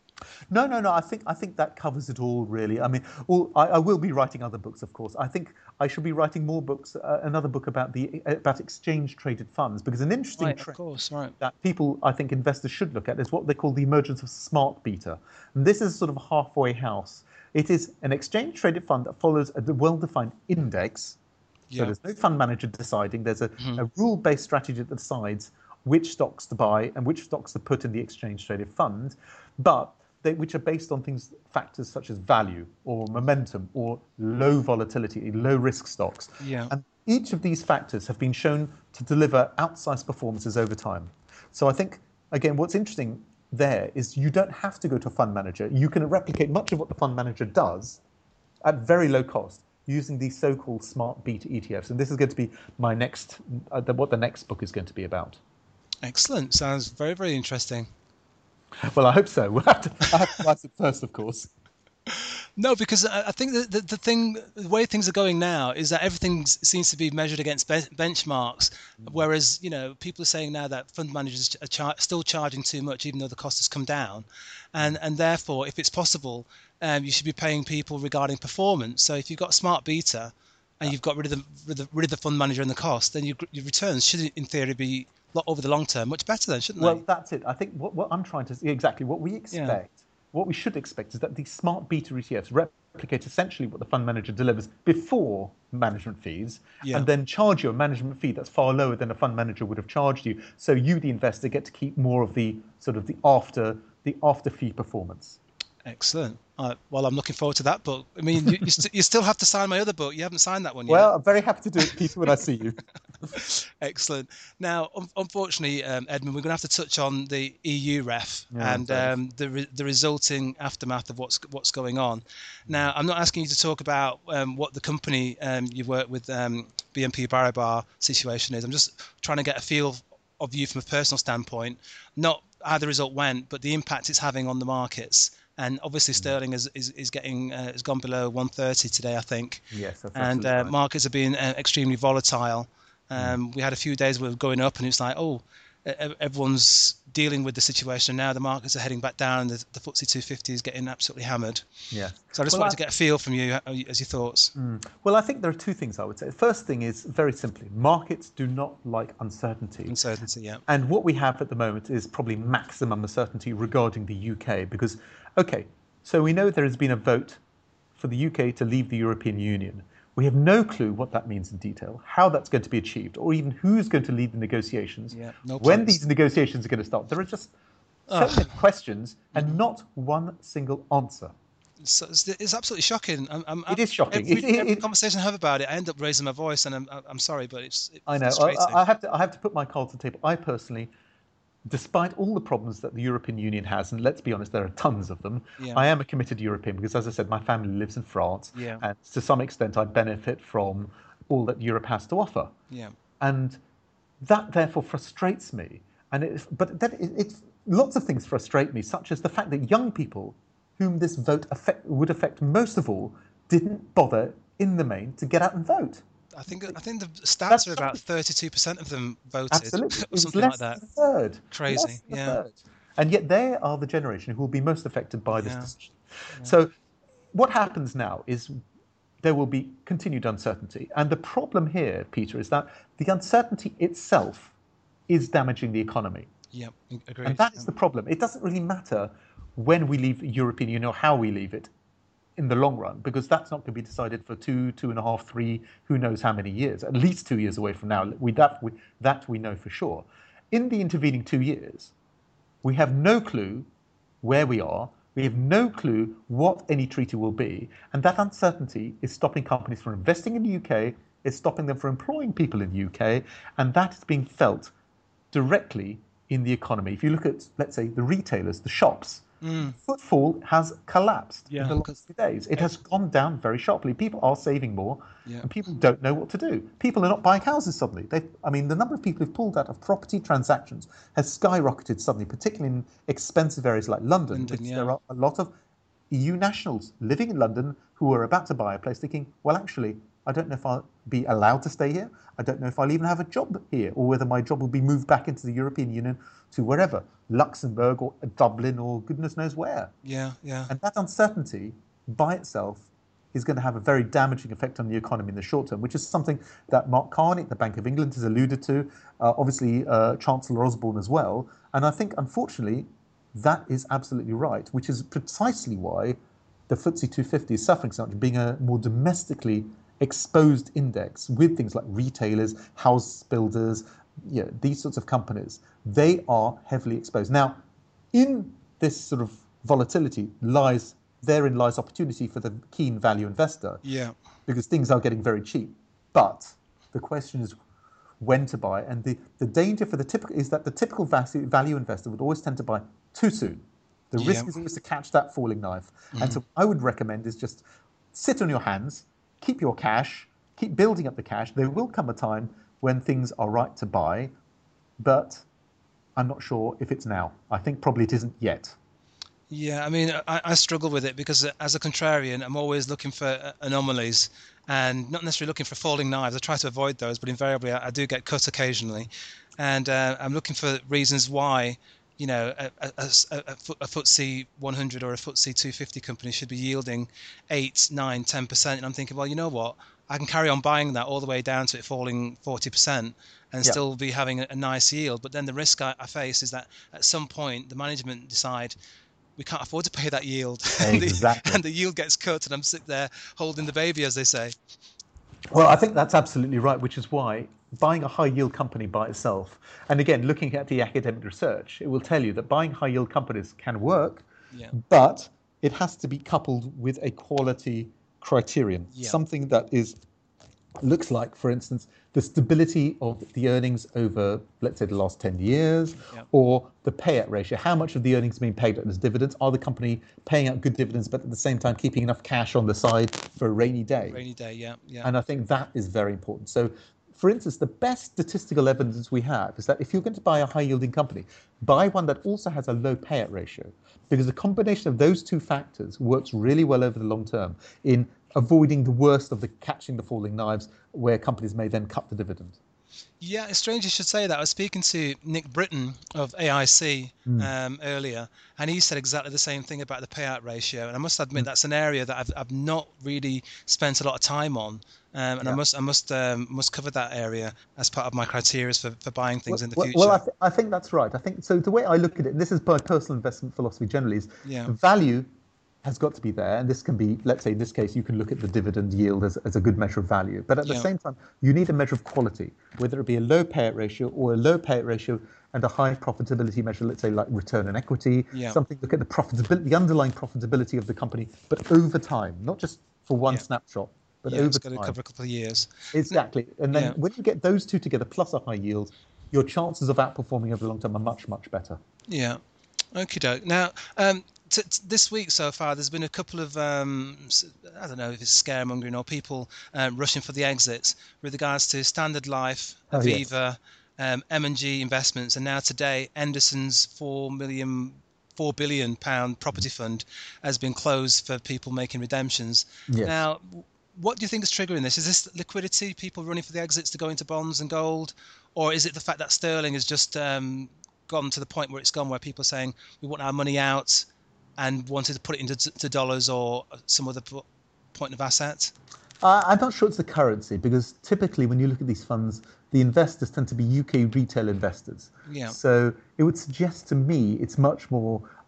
No, no, no. I think I think that covers it all, really. I mean, all, I, I will be writing other books, of course. I think I should be writing more books. Uh, another book about the about exchange traded funds, because an interesting Right, of trend course, right. that people, I think, investors should look at is what they call the emergence of smart beta. And this is sort of a halfway house. It is an exchange traded fund that follows a well-defined index. So Yeah. there's no fund manager deciding. There's a, Hmm. a rule-based strategy that decides which stocks to buy and which stocks to put in the exchange traded fund, but they, which are based on things, factors such as value or momentum or low volatility, low risk stocks. Yeah. And each of these factors have been shown to deliver outsized performances over time. So I think, again, what's interesting there is you don't have to go to a fund manager. You can replicate much of what the fund manager does at very low cost using these so-called smart beta E T Fs. And this is going to be my next, uh, the, what the next book is going to be about. Excellent. Sounds very, very interesting. Well, I hope so. We'll have to, I have to write it first, of course. No, because I I think that the, the thing, the way things are going now is that everything s- seems to be measured against be- benchmarks. Whereas, you know, people are saying now that fund managers are char- still charging too much, even though the cost has come down. And and therefore, if it's possible, um, you should be paying people regarding performance. So if you've got smart beta and you've got rid of the rid of, rid of the fund manager and the cost, then your, gr- your returns should, in theory, be lo- over the long term much better then, shouldn't Well, they? that's it. I think what, what I'm trying to say, exactly what we Yeah. expect, what we should expect is that these smart beta E T Fs replicate essentially what the fund manager delivers before management fees, Yeah. and then charge you a management fee that's far lower than a fund manager would have charged you. So you, the investor, get to keep more of the sort of the after the after fee performance. Excellent. Uh, well, I'm looking forward to that book. I mean, you, you, st- you still have to sign my other book. You haven't signed that one yet. Well, I'm very happy to do it, Peter, when I see you. Excellent. Now, un- unfortunately, um, Edmund, we're going to have to touch on the E U ref Yeah, and sorry. um, the re- the resulting aftermath of what's what's going on. Now, I'm not asking you to talk about um, what the company um, you work with, um, B N P Paribas situation is. I'm just trying to get a feel of you from a personal standpoint, not how the result went, but the impact it's having on the markets. And obviously, sterling is is, is getting uh, has gone below one thirty today, I think. Yes, that's And absolutely uh, right. markets have been uh, extremely volatile. Um, we had a few days where we were going up, and it's like, oh, e- e- everyone's dealing with the situation. Now the markets are heading back down, and the, the F T S E two fifty is getting absolutely hammered. Yes. So I just Well, wanted I- to get a feel from you uh, as your thoughts. Well, I think there are two things I would say. The first thing is very simply, markets do not like uncertainty. Uncertainty, yeah. And what we have at the moment is probably maximum uncertainty regarding the U K because, okay, so we know there has been a vote for the U K to leave the European Union. We have no clue what that means in detail, how that's going to be achieved, or even who's going to lead the negotiations, Yeah, no when plans. these negotiations are going to start. There are just so Ugh. many questions and not one single answer. It's, it's, it's absolutely shocking. I'm, I'm, It is shocking. Every, It- it- every it- conversation I have about it, I end up raising my voice, and I'm, I'm sorry, but it's, it's I know. frustrating. I, I have to. I have to put my card to the table. I personally, despite all the problems that the European Union has, and let's be honest, there are tons of them. Yeah. I am a committed European because, as I said, my family lives in France, Yeah. and to some extent, I benefit from all that Europe has to offer. Yeah. And that therefore frustrates me. And it, but that it, it's lots of things frustrate me, such as the fact that young people, whom this vote affect, would affect most of all, didn't bother in the main to get out and vote. I think I think the stats That's are about thirty-two percent of them voted, Absolutely. It or was something less like that. than a third. Crazy, Less than a yeah. third. And yet they are the generation who will be most affected by this Yeah. decision. So what happens now is there will be continued uncertainty. And the problem here, Peter, is that the uncertainty itself is damaging the economy. Yeah, agreed. And that is the problem. It doesn't really matter when we leave the European Union or how we leave it in the long run, because that's not going to be decided for two, two and a half, three, who knows how many years, at least two years away from now. We, that, we, that we know for sure. In the intervening two years, we have no clue where we are. We have no clue what any treaty will be. And that uncertainty is stopping companies from investing in the U K, it's stopping them from employing people in the U K, and that is being felt directly in the economy. If you look at, let's say, the retailers, the shops, mm. footfall has collapsed yeah, in the last few days. It has gone down very sharply. People are saving more, yeah. and people don't know what to do. People are not buying houses suddenly. They, I mean, the number of people who've pulled out of property transactions has skyrocketed suddenly, particularly in expensive areas like London. London yeah. There are a lot of E U nationals living in London who are about to buy a place thinking, well, actually, I don't know if I'll be allowed to stay here. I don't know if I'll even have a job here, or whether my job will be moved back into the European Union to wherever, Luxembourg or Dublin or goodness knows where. Yeah, yeah. And that uncertainty by itself is going to have a very damaging effect on the economy in the short term, which is something that Mark Carney at the Bank of England has alluded to, uh, obviously uh, Chancellor Osborne as well. And I think, unfortunately, that is absolutely right, which is precisely why the F T S E two fifty is suffering so much, being a more domestically exposed index with things like retailers, house builders, you know, these sorts of companies. They are heavily exposed. Now, in this sort of volatility lies, therein lies opportunity for the keen value investor. Yeah. Because things are getting very cheap. But the question is when to buy. And the, the danger for the typical is that the typical value, value investor would always tend to buy too soon. The yeah. risk is always to catch that falling knife. Mm-hmm. And so I would recommend is just sit on your hands, keep your cash, keep building up the cash. There will come a time when things are right to buy, but I'm not sure if it's now. I think probably it isn't yet. Yeah, I mean, I, I struggle with it because as a contrarian, I'm always looking for anomalies and not necessarily looking for falling knives. I try to avoid those, but invariably I, I do get cut occasionally. And uh, I'm looking for reasons why, you know, a, a, a, a F T S E one hundred or a F T S E two fifty company should be yielding eight, nine, ten percent. And I'm thinking, well, you know what? I can carry on buying that all the way down to it falling forty percent and yeah. still be having a, a nice yield. But then the risk I, I face is that at some point the management decide we can't afford to pay that yield. and, exactly. the, and the yield gets cut and I'm sitting there holding the baby, as they say. Well, I think that's absolutely right, which is why buying a high yield company by itself, and again, looking at the academic research, it will tell you that buying high yield companies can work, yeah. but it has to be coupled with a quality criterion, yeah. something that is looks like, for instance, the stability of the earnings over, let's say, the last ten years, yeah. or the payout ratio. How much of the earnings are being paid out as dividends? Are the company paying out good dividends, but at the same time keeping enough cash on the side for a rainy day? Rainy day, yeah, yeah. And I think that is very important. So, for instance, the best statistical evidence we have is that if you're going to buy a high-yielding company, buy one that also has a low payout ratio, because the combination of those two factors works really well over the long term in avoiding the worst of the catching the falling knives, where companies may then cut the dividend. Yeah, it's strange you should say that. I was speaking to Nick Britton of A I C mm. um, earlier, and he said exactly the same thing about the payout ratio. And I must admit, mm. that's an area that I've, I've not really spent a lot of time on. Um, and yeah. I must I must um, must cover that area as part of my criteria for, for buying things well, in the well, future. Well, I, th- I think that's right. I think so. The way I look at it, and this is my personal investment philosophy generally, is yeah. value has got to be there. And this can be, let's say in this case, you can look at the dividend yield as, as a good measure of value. But at the yeah. same time, you need a measure of quality, whether it be a low payout ratio or a low payout ratio and a high profitability measure, let's say like return on equity, yeah. something, look at the profitability, the underlying profitability of the company, but over time, not just for one yeah. snapshot, but yeah, over it's got time. to cover a couple of years. Exactly. And then yeah. when you get those two together, plus a high yield, your chances of outperforming over the long term are much, much better. Yeah. Okie doke. Now, um, t- t- this week so far, there's been a couple of, um, I don't know if it's scaremongering or people um, rushing for the exits with regards to Standard Life, Oh, Aviva, yes. um, M and G Investments, and now today, Henderson's four million, four billion pound property fund has been closed for people making redemptions. Yes. Now, what do you think is triggering this? Is this liquidity, people running for the exits to go into bonds and gold, or is it the fact that sterling is just um, gone to the point where it's gone, where people are saying we want our money out and wanted to put it into to dollars or some other point of asset? Uh, I'm not sure it's the currency, because typically when you look at these funds, the investors tend to be U K retail investors. Yeah. So it would suggest to me it's much more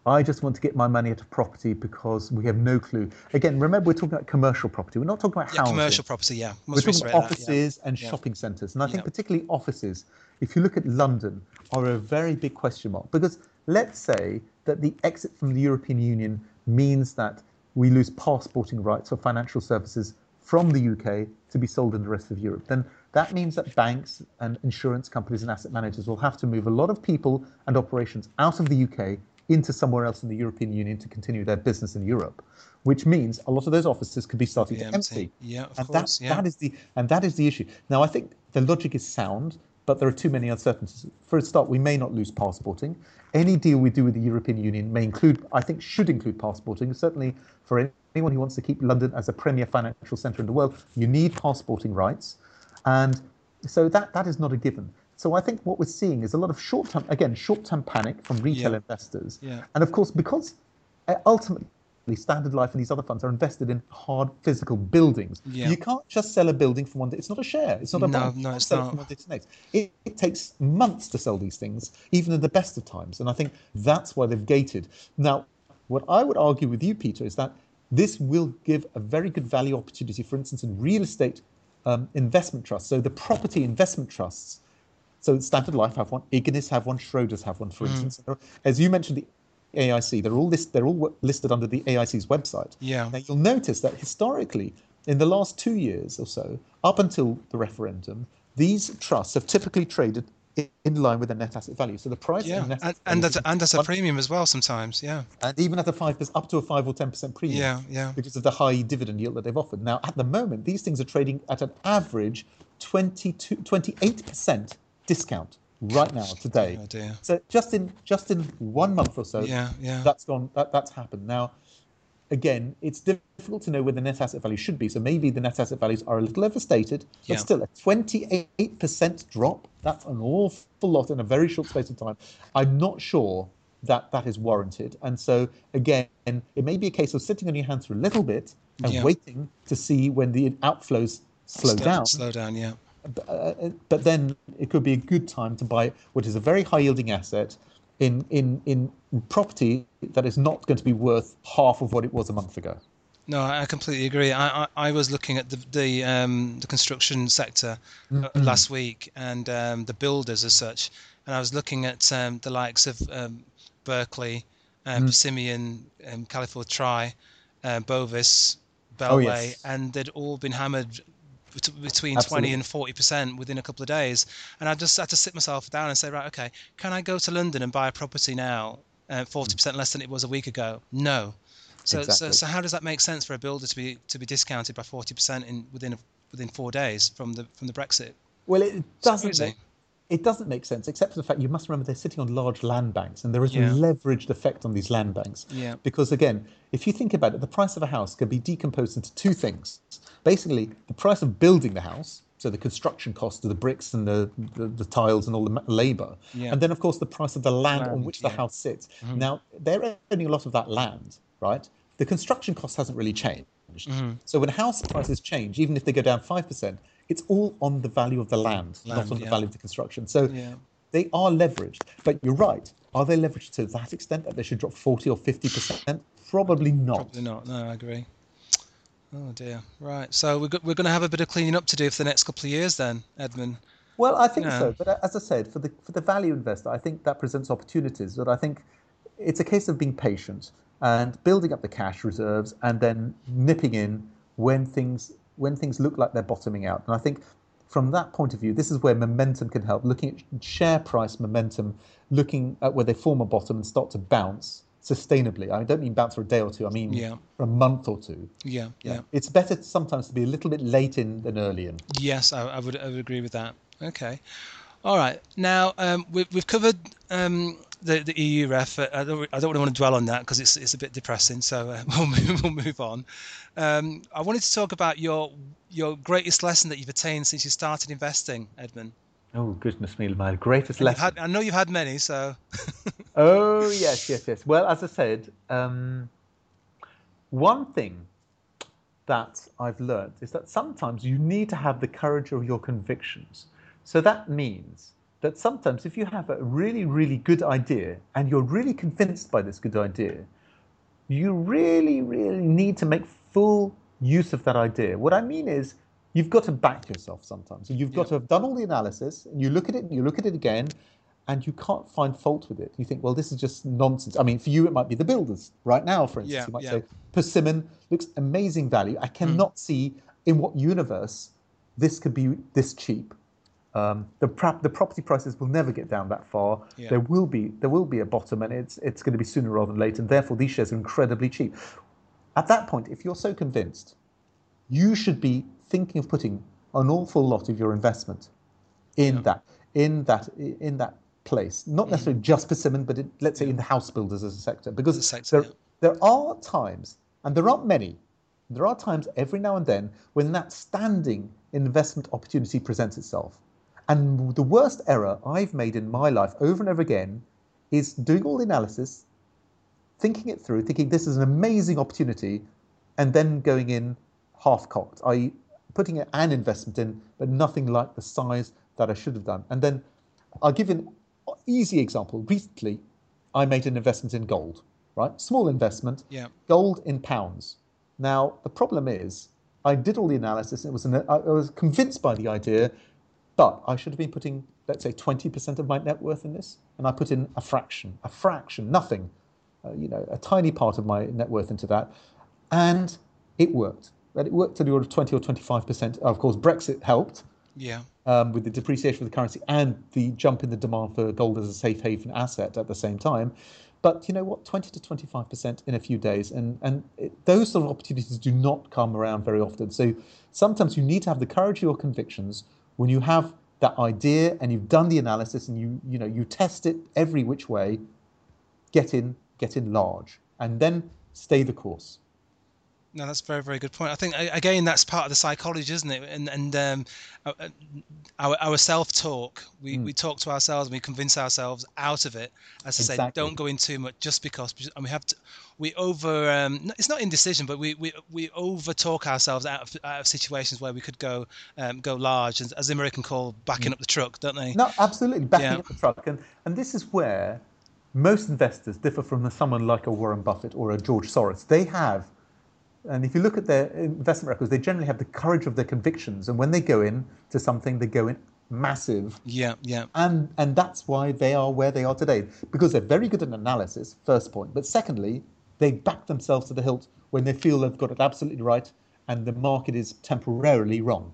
I just want to get my money at a property because we have no clue. Again, remember, we're talking about commercial property. We're not talking about Yeah, housing. commercial property, yeah. We're Must talking reiterate about that, yeah. offices and Yeah. shopping centres. And I think Yeah. particularly offices, if you look at London, are a very big question mark. Because let's say that the exit from the European Union means that we lose passporting rights for financial services from the U K to be sold in the rest of Europe. Then that means that banks and insurance companies and asset managers will have to move a lot of people and operations out of the U K into somewhere else in the European Union to continue their business in Europe, which means a lot of those offices could be starting Be to empty. empty. Yeah, of and course. that Yeah. that is the and that is the issue. Now, I think the logic is sound, but there are too many uncertainties. For a start, we may not lose passporting. Any deal we do with the European Union may include, I think, should include passporting. Certainly, for anyone who wants to keep London as a premier financial centre in the world, you need passporting rights, and so that that is not a given. So I think what we're seeing is a lot of short-term, again, short-term panic from retail Yeah. investors. Yeah. And of course, because uh, ultimately Standard Life and these other funds are invested in hard physical buildings. Yeah. You can't just sell a building from one day. It's not a share. It's not a No, bond. You no, can't it's sell it not. from one day to the next. It, it takes months to sell these things, even in the best of times. And I think that's why they've gated. Now, what I would argue with you, Peter, is that this will give a very good value opportunity, for instance, in real estate um, investment trusts. So the property investment trusts. So Standard Life have one, Ignis have one, Schroders have one, for Mm. instance. As you mentioned, the A I C, they're all list, they're all listed under the A I C's website. Yeah. Now you'll notice that historically, in the last two years or so, up until the referendum, these trusts have typically traded in, in line with the net asset value. So the price Yeah. of net And asset and value, at, and at a one- premium as well sometimes. Yeah. and even at a five percent, up to a five or ten percent premium, Yeah. Yeah. because of the high dividend yield that they've offered. Now, at the moment, these things are trading at an average twenty-two, twenty-eight percent discount right now today. Oh dear. So just in just in one month or so, Yeah. Yeah. that's gone. That, that's happened. Now, again, it's difficult to know where the net asset value should be. So maybe the net asset values are a little overstated, but Yeah. still a twenty-eight percent drop. That's an awful lot in a very short space of time. I'm not sure that that is warranted. And so again, it may be a case of sitting on your hands for a little bit and Yeah. waiting to see when the outflows slow Slow, down. slow down. Yeah. Uh, but then it could be a good time to buy what is a very high yielding asset in in in property that is not going to be worth half of what it was a month ago. No, I I completely agree. I, I, I was looking at the the, um, the construction sector uh, last week and um, the builders as such, and I was looking at um, the likes of um, Berkeley, um, Persimmon, um, California Tri, uh, Bovis, Oh, Bellway, yes. and they'd all been hammered bet- between Absolutely. twenty and forty percent within a couple of days. And I just had to sit myself down and say, right, okay, can I go to London and buy a property now, uh, forty percent less than it was a week ago? No. So, so, Exactly. so how does that make sense for a builder to be to be discounted by forty percent in within a, within four days from the from the Brexit? Well, it doesn't crazy. make, it doesn't make sense, except for the fact you must remember they're sitting on large land banks, and there is Yeah. a leveraged effect on these land banks. Yeah. Because again, if you think about it, the price of a house can be decomposed into two things. Basically, the price of building the house, so the construction cost of the bricks and the, the, the tiles and all the ma- labour, Yeah. and then of course the price of the land, on Land, which the yeah. house sits. Now, they're owning a lot of that land, right? The construction cost hasn't really changed. So when house prices change, even if they go down five percent, it's all on the value of the land, not Land, on the yeah. value of the construction. So Yeah. they are leveraged. But you're right. Are they leveraged to that extent that they should drop forty or fifty percent? Probably not. Probably not. No, I agree. Oh dear. Right. So we're go- we're going to have a bit of cleaning up to do for the next couple of years then, Edmund. Well, I think Yeah. so. But uh, as I said, for the for the value investor, I think that presents opportunities. But I think it's a case of being patient and building up the cash reserves, and then nipping in when things when things look like they're bottoming out. And I think from that point of view, this is where momentum can help. Looking at share price momentum, looking at where they form a bottom and start to bounce sustainably. I don't mean bounce for a day or two. I mean Yeah. for a month or two. Yeah. Yeah. It's better sometimes to be a little bit late in than early in. Yes, I, I would I would agree with that. Okay. All right. Now um, we've we've covered um, the the E U ref. I don't I don't really want to dwell on that because it's it's a bit depressing. So uh, we'll move we'll move on. Um, I wanted to talk about your your greatest lesson that you've attained since you started investing, Edmund. Oh, goodness me, my greatest And you've lesson. had, I know you've had many. So Oh, yes, yes, yes. Well, as I said, um, one thing that I've learned is that sometimes you need to have the courage of your convictions. So that means that sometimes if you have a really, really good idea and you're really convinced by this good idea, you really, really need to make full use of that idea. What I mean is, you've got to back yourself sometimes. You've got Yeah. to have done all the analysis, and you look at it, and you look at it again, and you can't find fault with it. You think, well, this is just nonsense. I mean, for you, it might be the builders right now, for instance. Yeah. You might Yeah. say, Persimmon looks amazing value. I Mm. cannot see in what universe this could be this cheap. Um, the, prop, the property prices will never get down that far. Yeah. There will be there will be a bottom, and it's it's going to be sooner rather than later. And therefore, these shares are incredibly cheap. At that point, if you're so convinced, you should be thinking of putting an awful lot of your investment in Yeah. that in that in that place. Not necessarily just Persimmon, but it, let's say Yeah. in the house builders as a sector, because As a sector, there yeah. there are times, and there aren't many. There are times every now and then when that standing investment opportunity presents itself. And the worst error I've made in my life over and over again is doing all the analysis, thinking it through, thinking this is an amazing opportunity, and then going in half-cocked, that is putting an investment in, but nothing like the size that I should have done. And then I'll give you an easy example. Recently, I made an investment in gold, right? Small investment, Yeah. gold in pounds. Now, the problem is, I did all the analysis, and it was an, I was convinced by the idea, but I should have been putting, let's say, twenty percent of my net worth in this, and I put in a fraction, a fraction, nothing, uh, you know, a tiny part of my net worth into that, and it worked. But it worked to the order of twenty or twenty-five percent. Of course, Brexit helped. Yeah. Um, with the depreciation of the currency and the jump in the demand for gold as a safe haven asset at the same time. But you know what, twenty to twenty-five percent in a few days, and, and it, those sort of opportunities do not come around very often. So sometimes you need to have the courage of your convictions when you have that idea and you've done the analysis and you you know you test it every which way, get in, get in large, and then stay the course. No, that's a very, very good point. I think again that's part of the psychology, isn't it? And and um, our our self-talk, we, mm. we talk to ourselves and we convince ourselves out of it. As I exactly. say, don't go in too much just because. And we have to, we over. Um, it's not indecision, but we we we over talk ourselves out of out of situations where we could go um, go large, as, as the American call backing mm. up the truck, don't they? No, absolutely backing yeah. up the truck, and and this is where most investors differ from someone like a Warren Buffett or a George Soros. They have. And if you look at their investment records, they generally have the courage of their convictions. And when they go in to something, they go in massive. Yeah, yeah. And and that's why they are where they are today. Because they're very good at analysis, first point. But secondly, they back themselves to the hilt when they feel they've got it absolutely right and the market is temporarily wrong.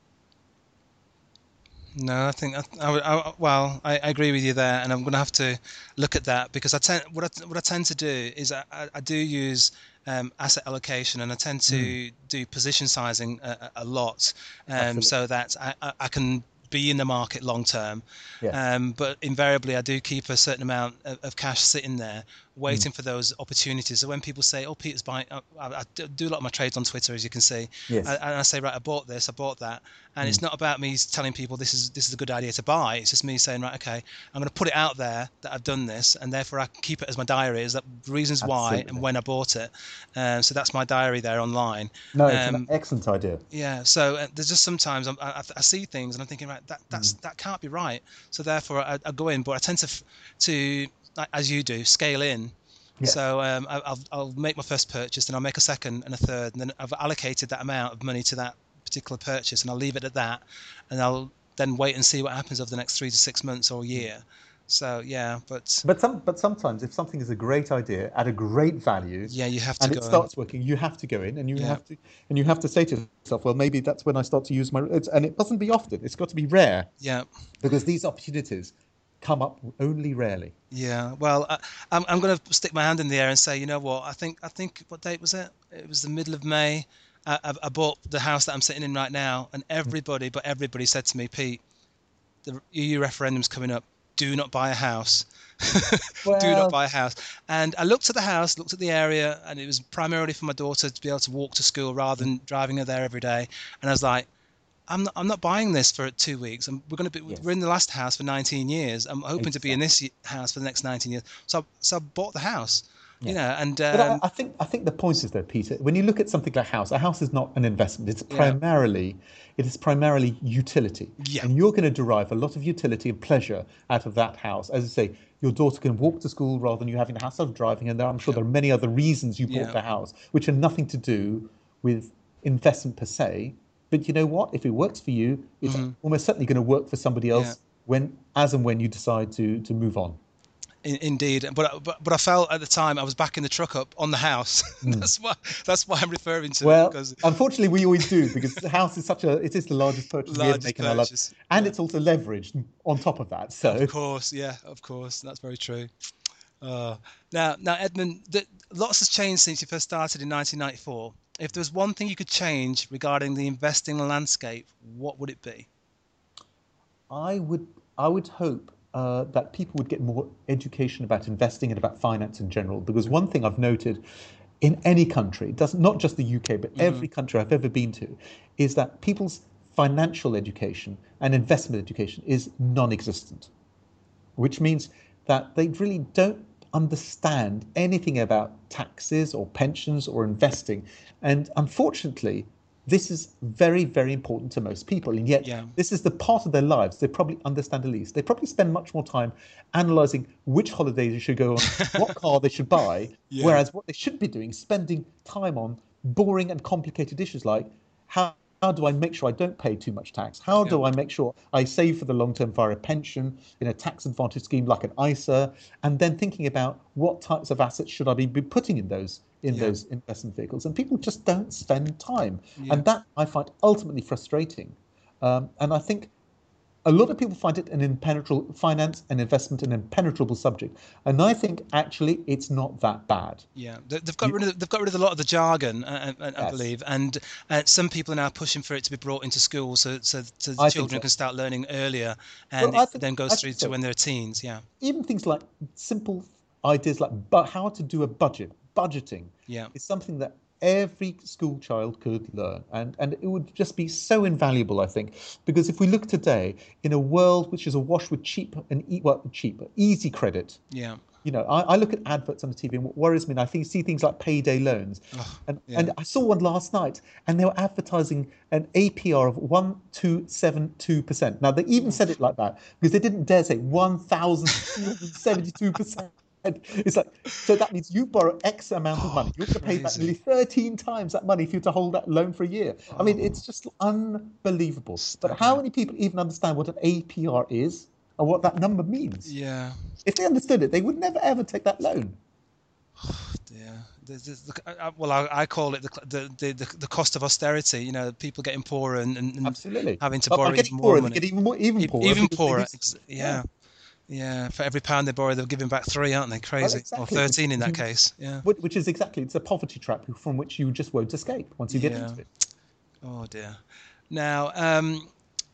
No, I think I, I, I well, I, I agree with you there, and I'm going to have to look at that because I tend what I what I tend to do is I, I do use um, asset allocation, and I tend to mm. do position sizing a, a lot, um, so that I, I can be in the market long term. Yes. Um, but invariably, I do keep a certain amount of, of cash sitting there, waiting mm. for those opportunities. So when people say, "Oh, Peter's buying," I, I do a lot of my trades on Twitter, as you can see. Yes. I, and I say, "Right, I bought this, I bought that," and mm. it's not about me telling people this is this is a good idea to buy. It's just me saying, "Right, okay, I'm going to put it out there that I've done this, and therefore I keep it as my diary, as that reasons Absolutely. why and when I bought it." Um, so that's my diary there online. No, it's um, an excellent idea. Yeah. So uh, there's just sometimes I'm, I, I see things and I'm thinking, right, that that's mm. that can't be right. So therefore I, I go in, but I tend to to as you do scale in. Yes. So um, I'll I'll make my first purchase, then I'll make a second and a third, and then I've allocated that amount of money to that particular purchase, and I'll leave it at that, and I'll then wait and see what happens over the next three to six months or a year. So yeah, but but some but sometimes if something is a great idea at a great value, yeah, you have to and go it starts in. working, you have to go in, and you yeah. have to and you have to say to yourself, well, maybe that's when I start to use my. It's, and it doesn't be often; it's got to be rare. Yeah, because these opportunities come up only rarely. Yeah, well, I, I'm I'm going to stick my hand in the air and say, you know what? I think I think what date was it? It was the middle of May. I, I bought the house that I'm sitting in right now, and everybody, but everybody said to me, Pete, the E U referendum's coming up. Do not buy a house. Well, Do not buy a house. And I looked at the house, looked at the area, and it was primarily for my daughter to be able to walk to school rather than driving her there every day. And I was like, I'm not, I'm not buying this for two weeks. And we're going to be, yes. we're in the last house for nineteen years. I'm hoping exactly. to be in this house for the next nineteen years. So, I, so I bought the house. you know, and But I, um, I think I think the point is though, Peter, when you look at something like a house, a house is not an investment. It's yeah, primarily it is primarily utility. yeah, And you're going to derive a lot of utility and pleasure out of that house. As I say, your daughter can walk to school rather than you having the hassle of driving. And there, I'm sure yeah, there are many other reasons you bought yeah, the house, which are nothing to do with investment per se. But you know what? If it works for you, it's hmm almost certainly going to work for somebody yeah. else when, as and when you decide to to move on. In, indeed, but, but but I felt at the time I was backing the truck up on the house. Mm. that's why that's why I'm referring to it, Well, because unfortunately, we always do because the house is such a, it is the largest purchase we ever largest make in our life. purchase. And Yeah, it's also leveraged on top of that. of So course. Yeah, of course. That's very true. Uh, now, now, Edmund, the, lots has changed since you first started in nineteen ninety-four. If there was one thing you could change regarding the investing landscape, what would it be? I would, I would hope uh, that people would get more education about investing and about finance in general. Because one thing I've noted in any country, it does not just the U K, but Hmm. every country I've ever been to, is that people's financial education and investment education is non-existent, which means that they really don't understand anything about taxes or pensions or investing. And unfortunately, this is very, very important to most people. And yet, Yeah, this is the part of their lives they probably understand the least. They probably spend much more time analyzing which holidays they should go on, what car they should buy, yeah, whereas what they should be doing is spending time on boring and complicated issues like how how do I make sure I don't pay too much tax? How yeah, do I make sure I save for the long term via a pension in a tax advantage scheme like an I S A? And then thinking about what types of assets should I be putting in those in yeah, those investment vehicles? And people just don't spend time, yeah. and that I find ultimately frustrating. Um, and I think a lot of people find it an impenetrable finance and investment an impenetrable subject, and I think actually it's not that bad. Yeah, They- they've got You, rid of they've got rid of a lot of the jargon, uh, uh, I yes, believe, and uh, some people are now pushing for it to be brought into school, so so, so the I think children so. can start learning earlier, Well, and I it think then I goes through think to so. when they're teens. Yeah, Even things like simple ideas like but how to do a budget, budgeting yeah, is something that every school child could learn, and and it would just be so invaluable, I think, because if we look today in a world which is awash with cheap and e- well, cheap easy credit. yeah, You know, I, I look at adverts on the T V, and what worries me, and I think see things like payday loans, oh, and yeah, and I saw one last night, and they were advertising an A P R of one two seven two percent. Now they even said Oof. it like that because they didn't dare say one thousand two hundred seventy two percent. It's like, so that means you borrow X amount of money, Oh, you're going to pay back nearly crazy. thirteen times that money if you're to hold that loan for a year. I mean, Oh, it's just unbelievable. But how staggering. many people even understand what an A P R is and what that number means? Yeah, If they understood it, they would never ever take that loan. yeah. There's, there's the, I, I- well, I, I call it the, the the the the cost of austerity. You know, people getting poorer and, and, and Absolutely. having to But by borrow getting even more poorer, they money. get even more, even E- poorer Even because they poorer. lose. Ex- Yeah. Yeah, yeah. For every pound they borrow, they're giving back three, aren't they? Well, Crazy. Or exactly. Which, thirteen in that you, case. Yeah. which which is exactly it's a poverty trap from which you just won't escape once you get Yeah. into it. Oh dear. Now, um,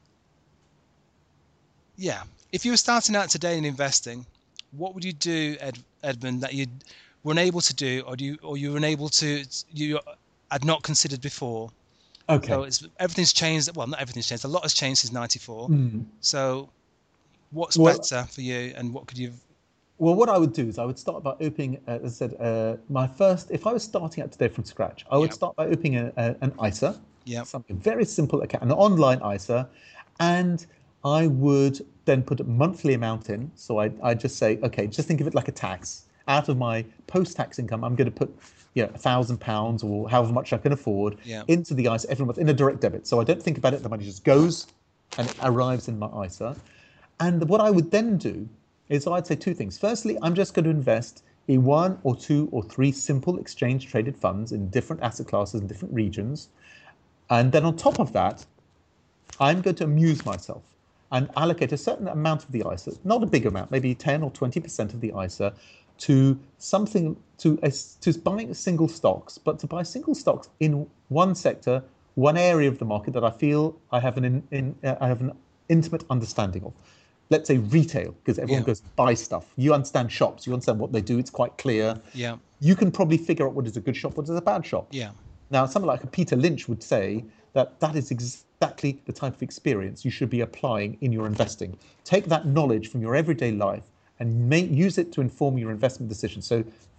yeah. If you were starting out today in investing, what would you do, Ed, Edmund, that you were unable to do, or do you, or you were unable to, you had not considered before? So Okay. it's everything's changed. Well, not everything's changed. A lot has changed since ninety-four. Mm. So what's Well, better for you, and what could you? well, what I would do is I would start by opening, uh, as I said, uh, my first. If I was starting out today from scratch, I would Yeah. start by opening a, a, an I S A, Yeah. something very simple account, an online I S A, and I would then put a monthly amount in. So I I just say, okay, just think of it like a tax. Out of my post-tax income, I'm going to put, you know, a thousand pounds or however much I can afford Yeah. into the I S A every month in a direct debit. So I don't think about it; the money just goes and it arrives in my I S A. And what I would then do is I'd say two things. Firstly, I'm just going to invest in one or two or three simple exchange traded funds in different asset classes in different regions. And then on top of that, I'm going to amuse myself and allocate a certain amount of the I S A, not a big amount, maybe ten or twenty percent of the I S A, to something to a, to buying single stocks, but to buy single stocks in one sector, one area of the market that I feel I have an in, in, uh, I have an intimate understanding of. Let's say retail, because everyone Yeah. goes to buy stuff. You understand shops, you understand what they do. It's quite clear. Yeah. You can probably figure out what is a good shop, what is a bad shop. Yeah. Now, someone like a Peter Lynch would say that that is exactly the type of experience you should be applying in your investing. Take that knowledge from your everyday life and make, use it to inform your investment decisions. So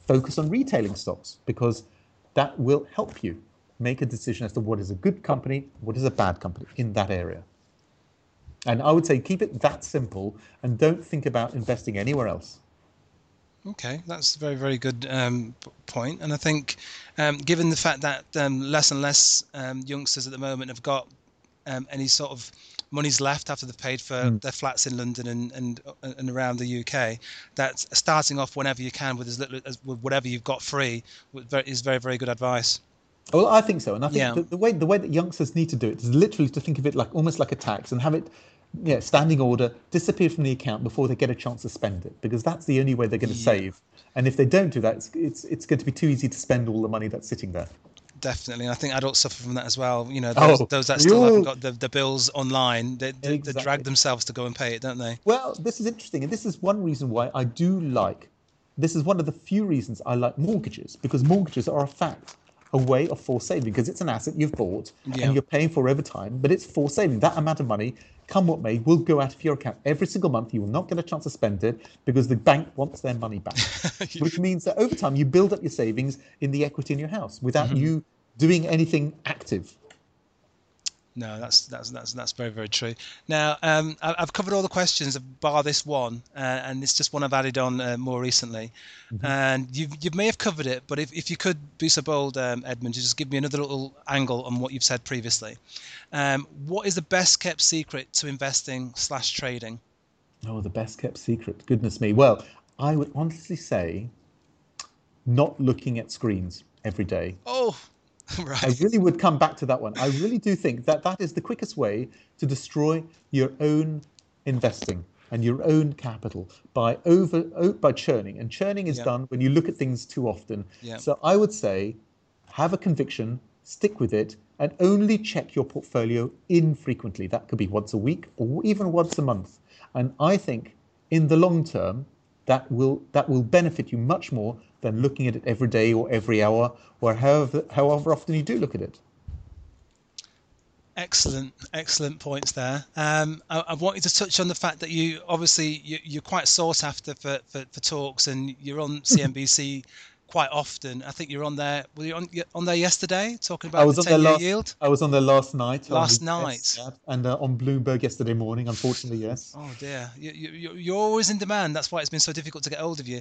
focus on retailing stocks, because that will help you make a decision as to what is a good company, what is a bad company in that area. And I would say keep it that simple and don't think about investing anywhere else. Okay, that's a very, very good um, point. And I think um, given the fact that um, less and less um, youngsters at the moment have got um, any sort of money's left after they've paid for mm. their flats in London and, and and around the U K, that starting off whenever you can with as little as with whatever you've got free is very, very good advice. Well, I think so. And I think yeah. the, the way the way that youngsters need to do it is literally to think of it like almost like a tax and have it, you know, standing order, disappear from the account before they get a chance to spend it, because that's the only way they're going to yeah. save. And if they don't do that, it's, it's it's going to be too easy to spend all the money that's sitting there. Definitely. And I think adults suffer from that as well. You know, those, oh, those that still haven't got the, the bills online, they, they, exactly. they drag themselves to go and pay it, don't they? Well, this is interesting. And this is one reason why I do like, this is one of the few reasons I like mortgages, because mortgages are a fact, a way of forced saving, because it's an asset you've bought yeah. and you're paying for over time, but it's forced saving. That amount of money, come what may, will go out of your account every single month. You will not get a chance to spend it because the bank wants their money back, which means that over time you build up your savings in the equity in your house without mm-hmm. you doing anything active. No, that's that's that's that's very, very true. Now, um, I've covered all the questions bar this one, uh, and it's just one I've added on uh, more recently. Mm-hmm. And you you may have covered it, but if, if you could be so bold, um, Edmund, to just give me another little angle on what you've said previously. Um, what is the best kept secret to investing slash trading? Oh, the best kept secret. Goodness me. Well, I would honestly say not looking at screens every day. Oh. Right. I really would come back to that one. I really do think that that is the quickest way to destroy your own investing and your own capital by over by churning. And churning is yeah. done when you look at things too often. Yeah. So I would say have a conviction, stick with it, and only check your portfolio infrequently. That could be once a week or even once a month. And I think in the long term, that will that will benefit you much more than looking at it every day or every hour or however however often you do look at it. Excellent, excellent points there. Um, I, I wanted to touch on the fact that you obviously you, you're quite sought after for, for, for talks, and you're on C N B C quite often. I think you're on there. Were you on on there yesterday talking about the ten-year yield? I was on there last night. Last night, yeah, and uh, on Bloomberg yesterday morning. Unfortunately, yes. Oh dear, you, you, you're always in demand. That's why it's been so difficult to get hold of you.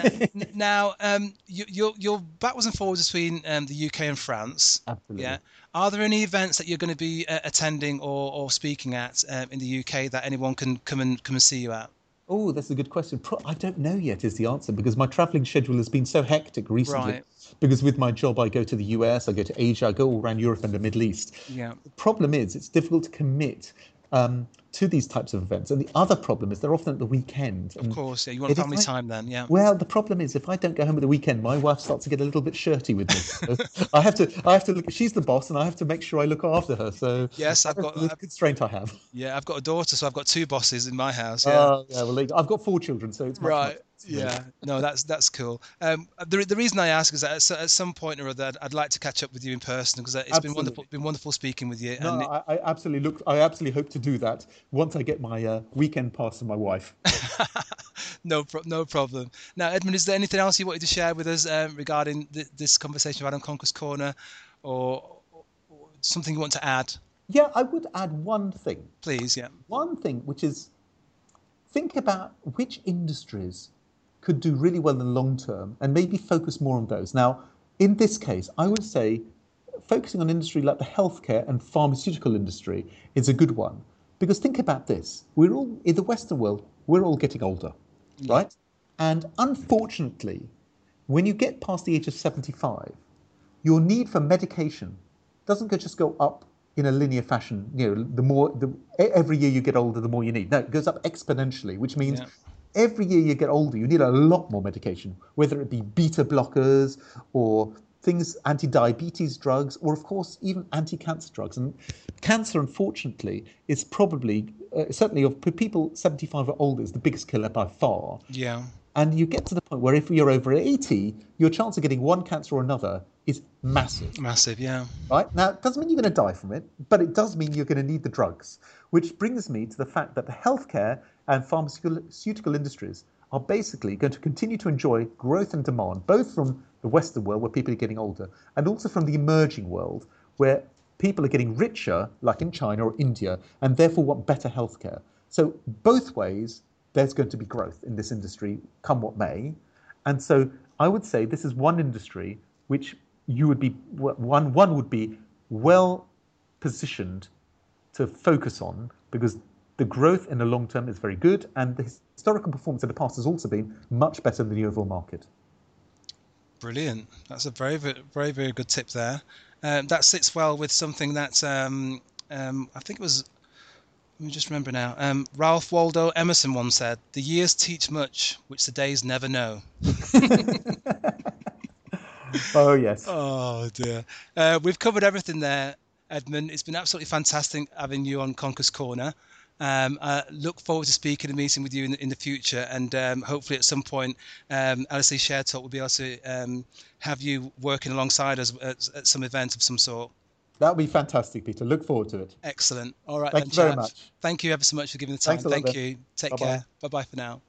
Now, um, you, you're you're backwards and forwards between um, the U K and France. Absolutely. Yeah. Are there any events that you're going to be uh, attending or, or speaking at um, in the U K that anyone can come and come and see you at? Oh, that's a good question. Pro- I don't know yet is the answer, because my traveling schedule has been so hectic recently. Right. Because with my job, I go to the U S, I go to Asia, I go all around Europe and the Middle East. Yeah. The problem is it's difficult to commit um, to these types of events. And the other problem is they're often at the weekend. Of course, yeah. You want family I, time then, yeah. Well, the problem is if I don't go home at the weekend, my wife starts to get a little bit shirty with me. So I have to, I have to look. She's the boss, and I have to make sure I look after her. So yes, I've got the constraint I have. Yeah, I've got a daughter, so I've got two bosses in my house. Yeah. Uh, yeah. Well, I've got four children, so it's much, right. Much, yeah. No, that's that's cool. Um, the the reason I ask is that at, at some point or other, I'd, I'd like to catch up with you in person, because it's absolutely. been wonderful, been wonderful speaking with you. No, and it, I, I absolutely look. I absolutely hope to do that once I get my uh, weekend pass to my wife. no, pro- no problem. Now, Edmund, is there anything else you wanted to share with us um, regarding th- this conversation about on Conquest Corner, or, or something you want to add? Yeah, I would add one thing. Please, yeah. One thing, which is think about which industries could do really well in the long term and maybe focus more on those. Now, in this case, I would say focusing on industry like the healthcare and pharmaceutical industry is a good one. Because think about this. We're all, in the Western world, we're all getting older, yeah. right? And unfortunately, when you get past the age of seventy-five, your need for medication doesn't just go up in a linear fashion. You know, the more, the, every year you get older, the more you need. No, it goes up exponentially, which means yeah. every year you get older, you need a lot more medication, whether it be beta blockers or things, anti-diabetes drugs, or of course, even anti-cancer drugs. And cancer, unfortunately, is probably, uh, certainly of people seventy-five or older, is the biggest killer by far. Yeah. And you get to the point where if you're over eighty, your chance of getting one cancer or another is massive. Massive, yeah. Right? Now, it doesn't mean you're going to die from it, but it does mean you're going to need the drugs, which brings me to the fact that the healthcare and pharmaceutical industries are basically going to continue to enjoy growth and demand, both from the Western world, where people are getting older, and also from the emerging world, where people are getting richer, like in China or India, and therefore want better healthcare. So both ways, there's going to be growth in this industry, come what may. And so I would say this is one industry which you would be one one would be well positioned to focus on, because the growth in the long term is very good, and the historical performance in the past has also been much better than the overall market. Brilliant. That's a very, very, very, very good tip there. Um, that sits well with something that um, um, I think it was, let me just remember now, um, Ralph Waldo Emerson once said, "The years teach much, which the days never know." Oh, yes. Oh, dear. Uh, we've covered everything there, Edmund. It's been absolutely fantastic having you on Conquest Corner. Um, I look forward to speaking and meeting with you in the, in the future, and um, hopefully at some point, um, L S E Share Talk will be able to um, have you working alongside us at, at some event of some sort. That would be fantastic, Peter. Look forward to it. Excellent. All right, Thank then, you very chaps. much. Thank you ever so much for giving the time. Thanks a lot, Thank then. you. Take Bye-bye. care. Bye bye for now.